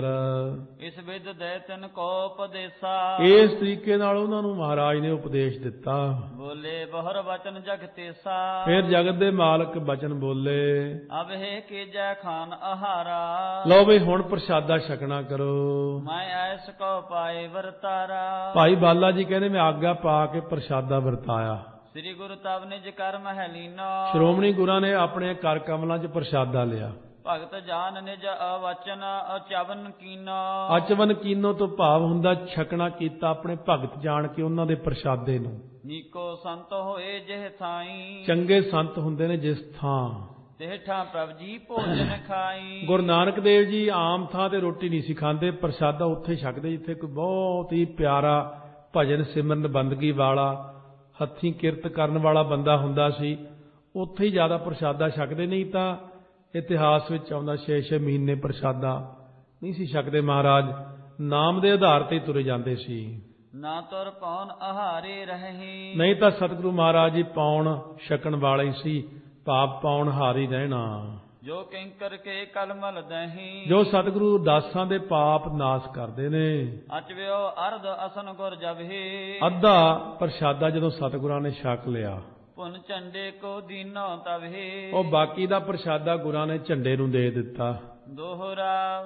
ਇਸ ਵਿਦ ਦੇ ਤਿਨ ਕੋ ਉਪਦੇਸਾ, ਇਸ ਤਰੀਕੇ ਨਾਲ ਉਹਨਾਂ ਨੂੰ ਮਹਾਰਾਜ ਨੇ ਉਪਦੇਸ਼ ਦਿੱਤਾ। ਬੋਲੇ ਬਹੁਰ ਵਚਨ ਜਗ ਤੇਸਾ, ਫਿਰ ਜਗਤ ਦੇ ਮਾਲਕ ਬਚਨ ਬੋਲੇ, ਅਬ ਹੈ ਕੀਜੈ ਖਾਨ ਆਹਾਰਾ, ਲਓ ਬਈ ਹੁਣ ਪ੍ਰਸ਼ਾਦਾ ਛਕਣਾ ਕਰੋ। ਮੈਂ ਐਸ ਕੋ ਪਾਏ ਵਰਤਾਰਾ, ਭਾਈ ਬਾਲਾ ਜੀ ਕਹਿੰਦੇ ਮੈਂ ਆਗਿਆ ਪਾ ਕੇ ਪ੍ਰਸ਼ਾਦਾ ਵਰਤਾਇਆ। ਸ੍ਰੀ ਗੁਰੂ ਤਵ ਨਿਜ ਕਰਮ ਹੈ ਲੀਨਾ, ਸ਼੍ਰੋਮਣੀ ਗੁਰਾਂ ਨੇ ਆਪਣੇ ਕਰ ਕਮਲਾਂ 'ਚ ਪ੍ਰਸ਼ਾਦਾ ਲਿਆ। ਭਗਤ ਜਾਨ ਨਿਜ ਅਵਚਨ ਅਚਵਨ ਕੀਨਾ, ਅਚਵਨ ਕੀਨੋ ਤੋਂ ਭਾਵ ਹੁੰਦਾ ਛਕਣਾ ਕੀਤਾ ਆਪਣੇ ਭਗਤ ਜਾਣ ਕੇ ਉਹਨਾਂ ਦੇ ਪ੍ਰਸ਼ਾਦੇ ਨੂੰ। ਨੀਕੋ ਸੰਤ ਹੋਏ ਜਿਹ ਥਾਈ, ਚੰਗੇ ਸੰਤ ਹੁੰਦੇ ਨੇ ਜਿਸ ਥਾਂ, ਤੇਠਾਂ ਪ੍ਰਭ ਜੀ ਭੋਜਨ ਖਾਈ। ਗੁਰੂ ਨਾਨਕ ਦੇਵ ਜੀ ਆਮ ਥਾਂ ਤੇ ਰੋਟੀ ਨਹੀਂ ਸੀ ਖਾਂਦੇ, ਪ੍ਰਸ਼ਾਦਾ ਉੱਥੇ ਛਕਦੇ ਜਿੱਥੇ ਕੋਈ ਬਹੁਤ ਹੀ ਪਿਆਰਾ ਭਜਨ ਸਿਮਰਨ ਬੰਦਗੀ ਵਾਲਾ, ਹੱਥੀਂ ਕਿਰਤ ਕਰਨ ਵਾਲਾ ਬੰਦਾ ਹੁੰਦਾ ਸੀ, ਉੱਥੇ ਹੀ ਜ਼ਿਆਦਾ ਪ੍ਰਸ਼ਾਦਾ ਛਕਦੇ। ਨਹੀਂ ਤਾਂ ਇਤਿਹਾਸ ਵਿੱਚ ਆਉਂਦਾ ਛੇ ਛੇ ਮਹੀਨੇ ਪ੍ਰਸ਼ਾਦਾ ਨਹੀਂ ਸੀ ਛਕਦੇ ਮਹਾਰਾਜ, ਨਾਮ ਦੇ ਆਧਾਰ ਤੇ ਤੁਰੇ ਜਾਂਦੇ ਸੀ। ਨਾ ਤੁਰ ਪੌਣ ਆਹਾਰੇ ਰਹੀ, ਨਹੀਂ ਤਾਂ ਸਤਿਗੁਰੂ ਮਹਾਰਾਜ ਜੀ ਪਾਉਣ ਛਕਣ ਵਾਲੇ ਸੀ, ਪਾਪ ਪਾਉਣ ਹਾਰੀ ਰਹਿਣਾ। ਜੋ ਕਿੰਕਰ ਕੇ ਕਲਮਲ ਦਹੀਂ, ਜੋ ਸਤਿਗੁਰੂ ਦਾਸਾਂ ਦੇ ਪਾਪ ਨਾਸ ਕਰਦੇ ਨੇ। ਅਚਵਿਓ ਅਰਧ ਅਸਨ ਗੁਰ ਜਬਹੀ, ਅੱਧਾ ਪ੍ਰਸ਼ਾਦਾ ਜਦੋਂ ਸਤਿਗੁਰਾਂ ਨੇ ਛਕ ਲਿਆ, ਪੁਨ ਝੰਡੇ ਕੋ ਦੀਨੋ ਤਬਹੀ, ਉਹ ਬਾਕੀ ਦਾ ਪ੍ਰਸ਼ਾਦਾ ਗੁਰਾਂ ਨੇ ਝੰਡੇ ਨੂੰ ਦੇ ਦਿੱਤਾ। ਦੋਹਰਾ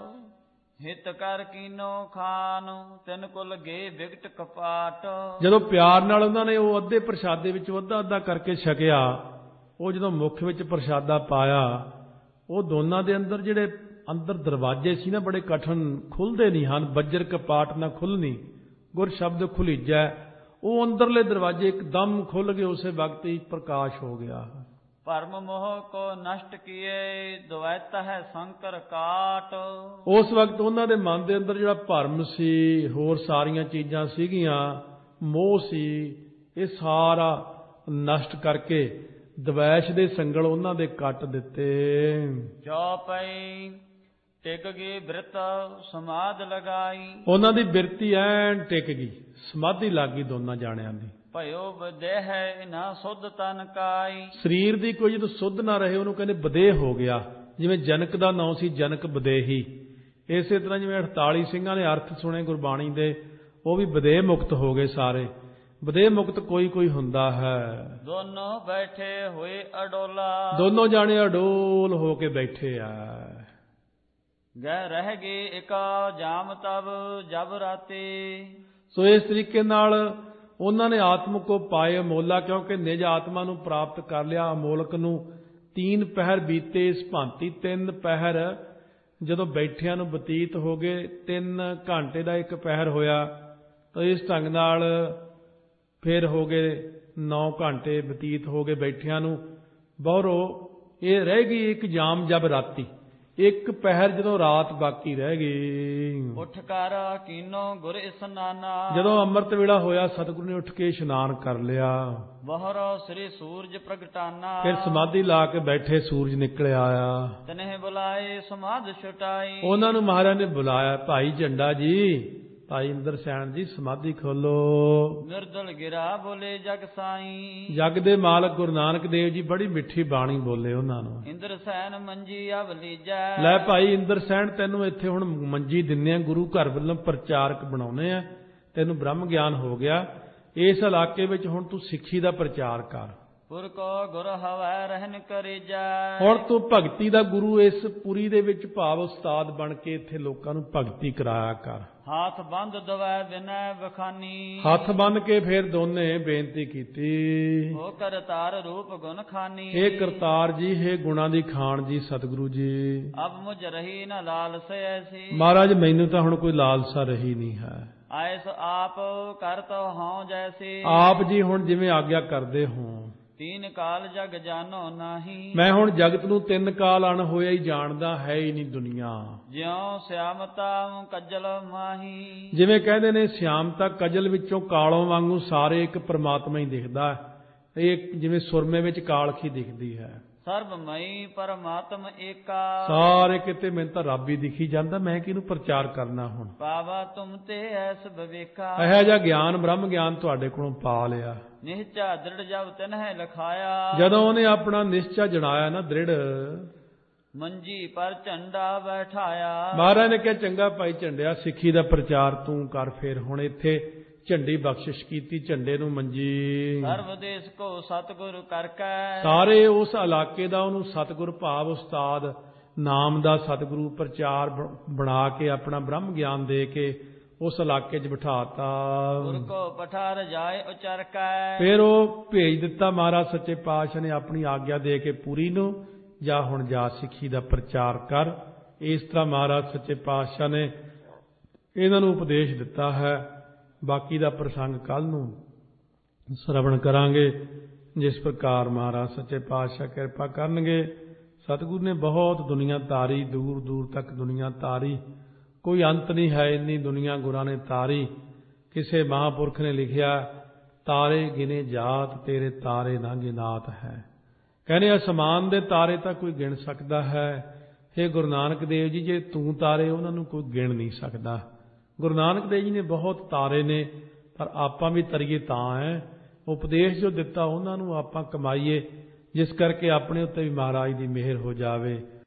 ਹਿਤ ਕਰ ਕੀਨੋ ਖਾਨ, ਤਿੰਨ ਕੁਲ ਗੇ ਵਿਗਟ ਕਪਾਟ। ਜਦੋਂ ਪਿਆਰ ਨਾਲ ਉਹਨਾਂ ਨੇ ਉਹ ਅੱਧੇ ਪ੍ਰਸ਼ਾਦੇ ਵਿੱਚੋਂ ਅੱਧਾ ਅੱਧਾ ਕਰਕੇ ਛਕਿਆ, ਉਹ ਜਦੋਂ ਮੁੱਖ ਵਿੱਚ ਪ੍ਰਸ਼ਾਦਾ ਪਾਇਆ, ਉਹ ਦੋਨਾਂ ਦੇ ਅੰਦਰ ਜਿਹੜੇ ਅੰਦਰ ਦਰਵਾਜ਼ੇ ਸੀ ਨਾ ਬੜੇ ਕਠਨ, ਖੁੱਲਦੇ ਨਹੀਂ ਹਨ। ਬੱਜਰ ਕਪਾਟ ਨਾ ਖੁੱਲਣੀ, ਗੁਰ ਸ਼ਬਦ ਖੁਲੀਜੈ। ਉਹ ਅੰਦਰਲੇ ਦਰਵਾਜ਼ੇ ਇੱਕਦਮ ਖੁੱਲ ਗਏ, ਉਸੇ ਵਕਤ ਹੀ ਪ੍ਰਕਾਸ਼ ਹੋ ਗਿਆ। ਭਰਮ ਮੋਹ ਕੋ ਨਸ਼ਟ ਕੀਏ, ਦੁਵੈਤ ਹੈ ਸੰਕਰ ਕਾਟ। ਉਸ ਵਕਤ ਉਹਨਾਂ ਦੇ ਮਨ ਦੇ ਅੰਦਰ ਜਿਹੜਾ ਭਰਮ ਸੀ, ਹੋਰ ਸਾਰੀਆਂ ਚੀਜ਼ਾਂ ਸੀਗੀਆਂ, ਮੋਹ ਸੀ, ਇਹ ਸਾਰਾ ਨਸ਼ਟ ਕਰਕੇ ਦਵੈਸ਼ ਦੇ ਸੰਗਲ ਉਹਨਾਂ ਦੇ ਕੱਟ ਦਿੱਤੇ। ਜੋ ਪਈ ਟਿਕ ਗਈ ਬਿਰਤ ਸਮਾਧ ਲਗਾਈ। ਉਹਨਾਂ ਦੀ ਬਿਰਤੀ ਐਨ ਟਿਕ ਗਈ, ਸਮਾਧੀ ਲੱਗ ਗਈ ਦੋਨਾਂ ਜਾਣਿਆਂ ਦੀ। ਭਇਓ ਬਦੇਹ ਨਾ ਸੁਧ ਤਨ ਕਾਈ। ਸਰੀਰ ਦੀ ਕੋਈ ਜਦੋਂ ਸੁੱਧ ਨਾ ਰਹੇ ਉਹਨੂੰ ਕਹਿੰਦੇ ਬਦੇਹ ਹੋ ਗਿਆ। ਜਿਵੇਂ ਜਨਕ ਦਾ ਨਾਂ ਸੀ ਜਨਕ ਬਦੇਹੀ, ਇਸੇ ਤਰ੍ਹਾਂ ਜਿਵੇਂ ਅਠਤਾਲੀ ਸਿੰਘਾਂ ਨੇ ਅਰਥ ਸੁਣੇ ਗੁਰਬਾਣੀ ਦੇ, ਉਹ ਵੀ ਬਦੇਹ ਮੁਕਤ ਹੋ ਗਏ ਸਾਰੇ। ਬਦੇਹ ਮੁਕਤ ਕੋਈ ਕੋਈ ਹੁੰਦਾ ਹੈ। ਦੋਨੋਂ ਬੈਠੇ ਹੋਏ ਅਡੋਲਾ। ਦੋਨੋਂ ਜਾਣੇ ਅਡੋਲ ਹੋ ਕੇ ਬੈਠੇ ਆ। ਗਹਿ ਰਹਿ ਗਏ ਇਕਾ ਜਾਮ ਤਬ ਜਬ ਰਾਤੇ। ਸੋ ਇਸ ਤਰੀਕੇ ਨਾਲ ਉਹਨਾਂ ਨੇ ਆਤਮ ਕੋ ਪਾਏ ਅਮੋਲਾ, ਕਿਉਂਕਿ ਨਿਜ ਆਤਮਾ ਨੂੰ ਪ੍ਰਾਪਤ ਕਰ ਲਿਆ ਅਮੋਲਕ ਨੂੰ। ਤੀਨ ਪਹਿਰ ਬੀਤੇ ਇਸ ਭਾਂਤੀ, ਤਿੰਨ ਪਹਿਰ ਜਦੋਂ ਬੈਠਿਆਂ ਨੂੰ ਬਤੀਤ ਹੋ ਗਏ, ਤਿੰਨ ਘੰਟੇ ਦਾ ਇੱਕ ਪਹਿਰ ਹੋਇਆ ਤਾਂ ਇਸ ਢੰਗ ਨਾਲ ਫਿਰ ਹੋ ਗਏ ਨੌ ਘੰਟੇ ਬਤੀਤ ਹੋ ਗਏ ਬੈਠਿਆਂ ਨੂੰ। ਬਹੁਰੋ ਇਹ ਰਹਿ ਗਈ ਇੱਕ ਜਾਮ ਜਬ ਰਾਤੀ, ਇੱਕ ਪਹਿਰ ਜਦੋਂ ਰਾਤ ਬਾਕੀ ਰਹਿ ਗਈ। ਉੱਠ ਕਰ ਕੀਨੋ ਗੁਰ ਇਸਨਾਨਾ। ਜਦੋਂ ਅੰਮ੍ਰਿਤ ਵੇਲਾ ਹੋਇਆ ਸਤਿਗੁਰੂ ਨੇ ਉੱਠ ਕੇ ਇਸ਼ਨਾਨ ਕਰ ਲਿਆ। ਬਹਰੋ ਸ੍ਰੀ ਸੂਰਜ ਪ੍ਰਗਟਾਨਾ। ਫਿਰ ਸਮਾਧੀ ਲਾ ਕੇ ਬੈਠੇ, ਸੂਰਜ ਨਿਕਲ ਆਇਆ। ਤਨਹਿ ਬੁਲਾਏ ਸਮਾਧ ਛੁਟਾਈ। ਉਹਨਾਂ ਨੂੰ ਮਹਾਰਾਜ ਨੇ ਬੁਲਾਇਆ, ਭਾਈ ਝੰਡਾ ਜੀ, ਭਾਈ ਇੰਦਰ ਸੈਨ ਜੀ ਸਮਾਧੀ ਖੋਲੋ। ਨਿਰਦਲ ਗਿਰਾ ਬੋਲੇ ਜਗ ਸਾਈ। ਜਗ ਦੇ ਮਾਲਕ ਗੁਰੂ ਨਾਨਕ ਦੇਵ ਜੀ ਬੜੀ ਮਿੱਠੀ ਬਾਣੀ ਬੋਲੇ ਉਹਨਾਂ ਨੂੰ। ਇੰਦਰ ਸੈਨ ਮੰਜੀ ਅਵ ਲੀਜੈ। ਲੈ ਭਾਈ ਇੰਦਰ ਸੈਨ, ਤੈਨੂੰ ਇੱਥੇ ਹੁਣ ਮੰਜੀ ਦਿੰਨੇ ਆ, ਗੁਰੂ ਘਰ ਵੱਲੋਂ ਪ੍ਰਚਾਰਕ ਬਣਾਉਨੇ ਆ, ਤੈਨੂੰ ਬ੍ਰਹਮ ਗਿਆਨ ਹੋ ਗਿਆ। ਇਸ ਇਲਾਕੇ ਵਿੱਚ ਹੁਣ ਤੂੰ ਸਿੱਖੀ ਦਾ ਪ੍ਰਚਾਰ ਕਰ। ਪੁਰ ਕੋ ਗੁਰ ਹਵੈ ਰਹਿਨ ਕਰੀਜੈ। ਹੁਣ ਤੂੰ ਭਗਤੀ ਦਾ ਗੁਰੂ ਇਸ ਪੁਰੀ ਦੇ ਵਿੱਚ ਭਾਵ ਉਸਤਾਦ ਬਣ ਕੇ ਇੱਥੇ ਲੋਕਾਂ ਨੂੰ ਭਗਤੀ ਕਰਾਇਆ ਕਰ। ਹਾਥ ਬੰਦ ਦਵੈ ਬਿਨੈ ਬਖਾਨੀ। ਹੱਥ ਬੰਨ ਕੇ ਫਿਰ ਦੋਨੇ ਬੇਨਤੀ ਕੀਤੀ, ਹੋ ਕਰਤਾਰ ਰੂਪ ਗੁਣ ਖਾਨੀ। ਇਹ ਕਰਤਾਰ ਜੀ, ਹੈ ਗੁਣਾ ਦੀ ਖਾਨ ਜੀ ਸਤਿਗੁਰੂ ਜੀ, ਅਬ ਮੁਝ ਰਹੀ ਨ ਲਾਲਸ ਐਸੀ। ਮਹਾਰਾਜ ਮੈਨੂੰ ਤਾਂ ਹੁਣ ਕੋਈ ਲਾਲਸਾ ਰਹੀ ਨਹੀਂ ਹੈ। ਆਇਸ ਆਪ ਕਰਤ ਹਉ ਜੈਸੀ। ਆਪ ਜੀ ਹੁਣ ਜਿਵੇਂ ਆਗਿਆ ਕਰਦੇ ਹੋ। ਤੀਨ ਕਾਲ ਜਗ ਜਾਨੋ ਨਾਹੀ। ਮੈਂ ਹੁਣ ਜਗਤ ਨੂੰ ਤਿੰਨ ਕਾਲ ਅਣ ਹੋਇਆ ਹੀ ਜਾਣਦਾ ਹੈ ਹੀ ਨਹੀਂ ਦੁਨੀਆ। ਜਿਉ ਸਿਆਮਤਾ ਕੱਜਲ ਮਾਹੀ। ਜਿਵੇਂ ਕਹਿੰਦੇ ਨੇ ਸਿਆਮਤਾ ਕਜਲ ਵਿੱਚੋਂ ਕਾਲੋਂ ਵਾਂਗੂ ਸਾਰੇ ਇੱਕ ਪ੍ਰਮਾਤਮਾ ਹੀ ਦਿਖਦਾ। ਇਹ ਜਿਵੇਂ ਸੁਰਮੇ ਵਿੱਚ ਕਾਲਖੀ ਦਿਖਦੀ ਹੈ। ਸਰਬਮਈ ਪਰਮਾਤਮ ਏਕਾ। ਸਾਰੇ ਕਿਤੇ ਮੈਨੂੰ ਤਾਂ ਰੱਬ ਹੀ ਦਿਖੀ ਜਾਂਦਾ, ਮੈਂ ਕਿਹਨੂੰ ਪ੍ਰਚਾਰ ਕਰਨਾ ਹੁਣ। ਪਾਵਾ ਤੁਮ ਤੇ ਐਸ ਬਵੇਕਾ। ਇਹੋ ਜਿਹਾ ਗਿਆਨ ਬ੍ਰਹਮ ਗਿਆਨ ਤੁਹਾਡੇ ਕੋਲੋਂ ਪਾ ਲਿਆ। ਨਿਹਚਾ ਦ੍ਰਿੜ ਜਬ ਤਨਹਿ ਲਖਾਇਆ। ਜਦੋਂ ਉਹਨੇ ਆਪਣਾ ਨਿਸ਼ਚਾ ਜਣਾਇਆ ਨਾ ਦ੍ਰਿੜ, ਮੰਜੀ ਪਰ ਝੰਡਾ ਬੈਠਾਇਆ। ਮਹਾਰਾਜ ਨੇ ਕਿਹਾ ਚੰਗਾ ਭਾਈ ਝੰਡਿਆ, ਸਿੱਖੀ ਦਾ ਪ੍ਰਚਾਰ ਤੂੰ ਕਰ। ਫਿਰ ਹੁਣ ਇੱਥੇ ਝੰਡੀ ਬਖਸ਼ਿਸ਼ ਕੀਤੀ, ਝੰਡੇ ਨੂੰ ਮੰਜੀ। ਸਰਬ ਦੇਸ ਕੋ ਸਤਿਗੁਰ ਕਰਕੈ। ਸਾਰੇ ਉਸ ਇਲਾਕੇ ਦਾ ਉਹਨੂੰ ਸਤਿਗੁਰ ਭਾਵ ਉਸਤਾਦ ਨਾਮ ਦਾ ਸਤਿਗੁਰੂ ਪ੍ਰਚਾਰ ਬਣਾ ਕੇ ਆਪਣਾ ਬ੍ਰਹਮ ਗਿਆਨ ਦੇ ਕੇ ਉਸ ਇਲਾਕੇ 'ਚ ਬਿਠਾਤਾ। ਗੁਰ ਕੋ ਪਠਾਰ ਜਾਏ ਉਚਰਕੈ। ਫਿਰ ਉਹ ਭੇਜ ਦਿੱਤਾ ਮਹਾਰਾਜ ਸੱਚੇ ਪਾਤਸ਼ਾਹ ਨੇ ਆਪਣੀ ਆਗਿਆ ਦੇ ਕੇ ਪੂਰੀ ਨੂੰ, ਜਾ ਹੁਣ ਜਾ ਸਿੱਖੀ ਦਾ ਪ੍ਰਚਾਰ ਕਰ। ਇਸ ਤਰ੍ਹਾਂ ਮਹਾਰਾਜ ਸੱਚੇ ਪਾਤਸ਼ਾਹ ਨੇ ਇਹਨਾਂ ਨੂੰ ਉਪਦੇਸ਼ ਦਿੱਤਾ ਹੈ। ਬਾਕੀ ਦਾ ਪ੍ਰਸੰਗ ਕੱਲ ਨੂੰ ਸਰਵਣ ਕਰਾਂਗੇ। ਜਿਸ ਪ੍ਰਕਾਰ ਮਹਾਰਾਜ ਸੱਚੇ ਪਾਤਸ਼ਾਹ ਕਿਰਪਾ ਕਰਨਗੇ। ਸਤਿਗੁਰੂ ਨੇ ਬਹੁਤ ਦੁਨੀਆ ਤਾਰੀ, ਦੂਰ ਦੂਰ ਤੱਕ ਦੁਨੀਆ ਤਾਰੀ, ਕੋਈ ਅੰਤ ਨਹੀਂ ਹੈ ਇੰਨੀ ਦੁਨੀਆ ਗੁਰਾਂ ਨੇ ਤਾਰੀ। ਕਿਸੇ ਮਹਾਂਪੁਰਖ ਨੇ ਲਿਖਿਆ, ਤਾਰੇ ਗਿਨੇ ਜਾਤ ਤੇਰੇ ਤਾਰੇ ਨਾ ਗਿਨਾਤ ਹੈ। ਕਹਿੰਦੇ ਅਸਮਾਨ ਦੇ ਤਾਰੇ ਤਾਂ ਕੋਈ ਗਿਣ ਸਕਦਾ ਹੈ। ਇਹ ਗੁਰੂ ਨਾਨਕ ਦੇਵ ਜੀ ਜੇ ਤੂੰ ਤਾਰੇ, ਉਹਨਾਂ ਨੂੰ ਕੋਈ ਗਿਣ ਨਹੀਂ ਸਕਦਾ। ਗੁਰੂ ਨਾਨਕ ਦੇਵ ਜੀ ਨੇ ਬਹੁਤ ਤਾਰੇ ਨੇ, ਪਰ ਆਪਾਂ ਵੀ ਤਰੀਏ ਤਾਂ ਹੈ। ਉਪਦੇਸ਼ ਜੋ ਦਿੱਤਾ ਉਹਨਾਂ ਨੂੰ ਆਪਾਂ ਕਮਾਈਏ, ਜਿਸ ਕਰਕੇ ਆਪਣੇ ਉੱਤੇ ਵੀ ਮਹਾਰਾਜ ਦੀ ਮਿਹਰ ਹੋ ਜਾਵੇ।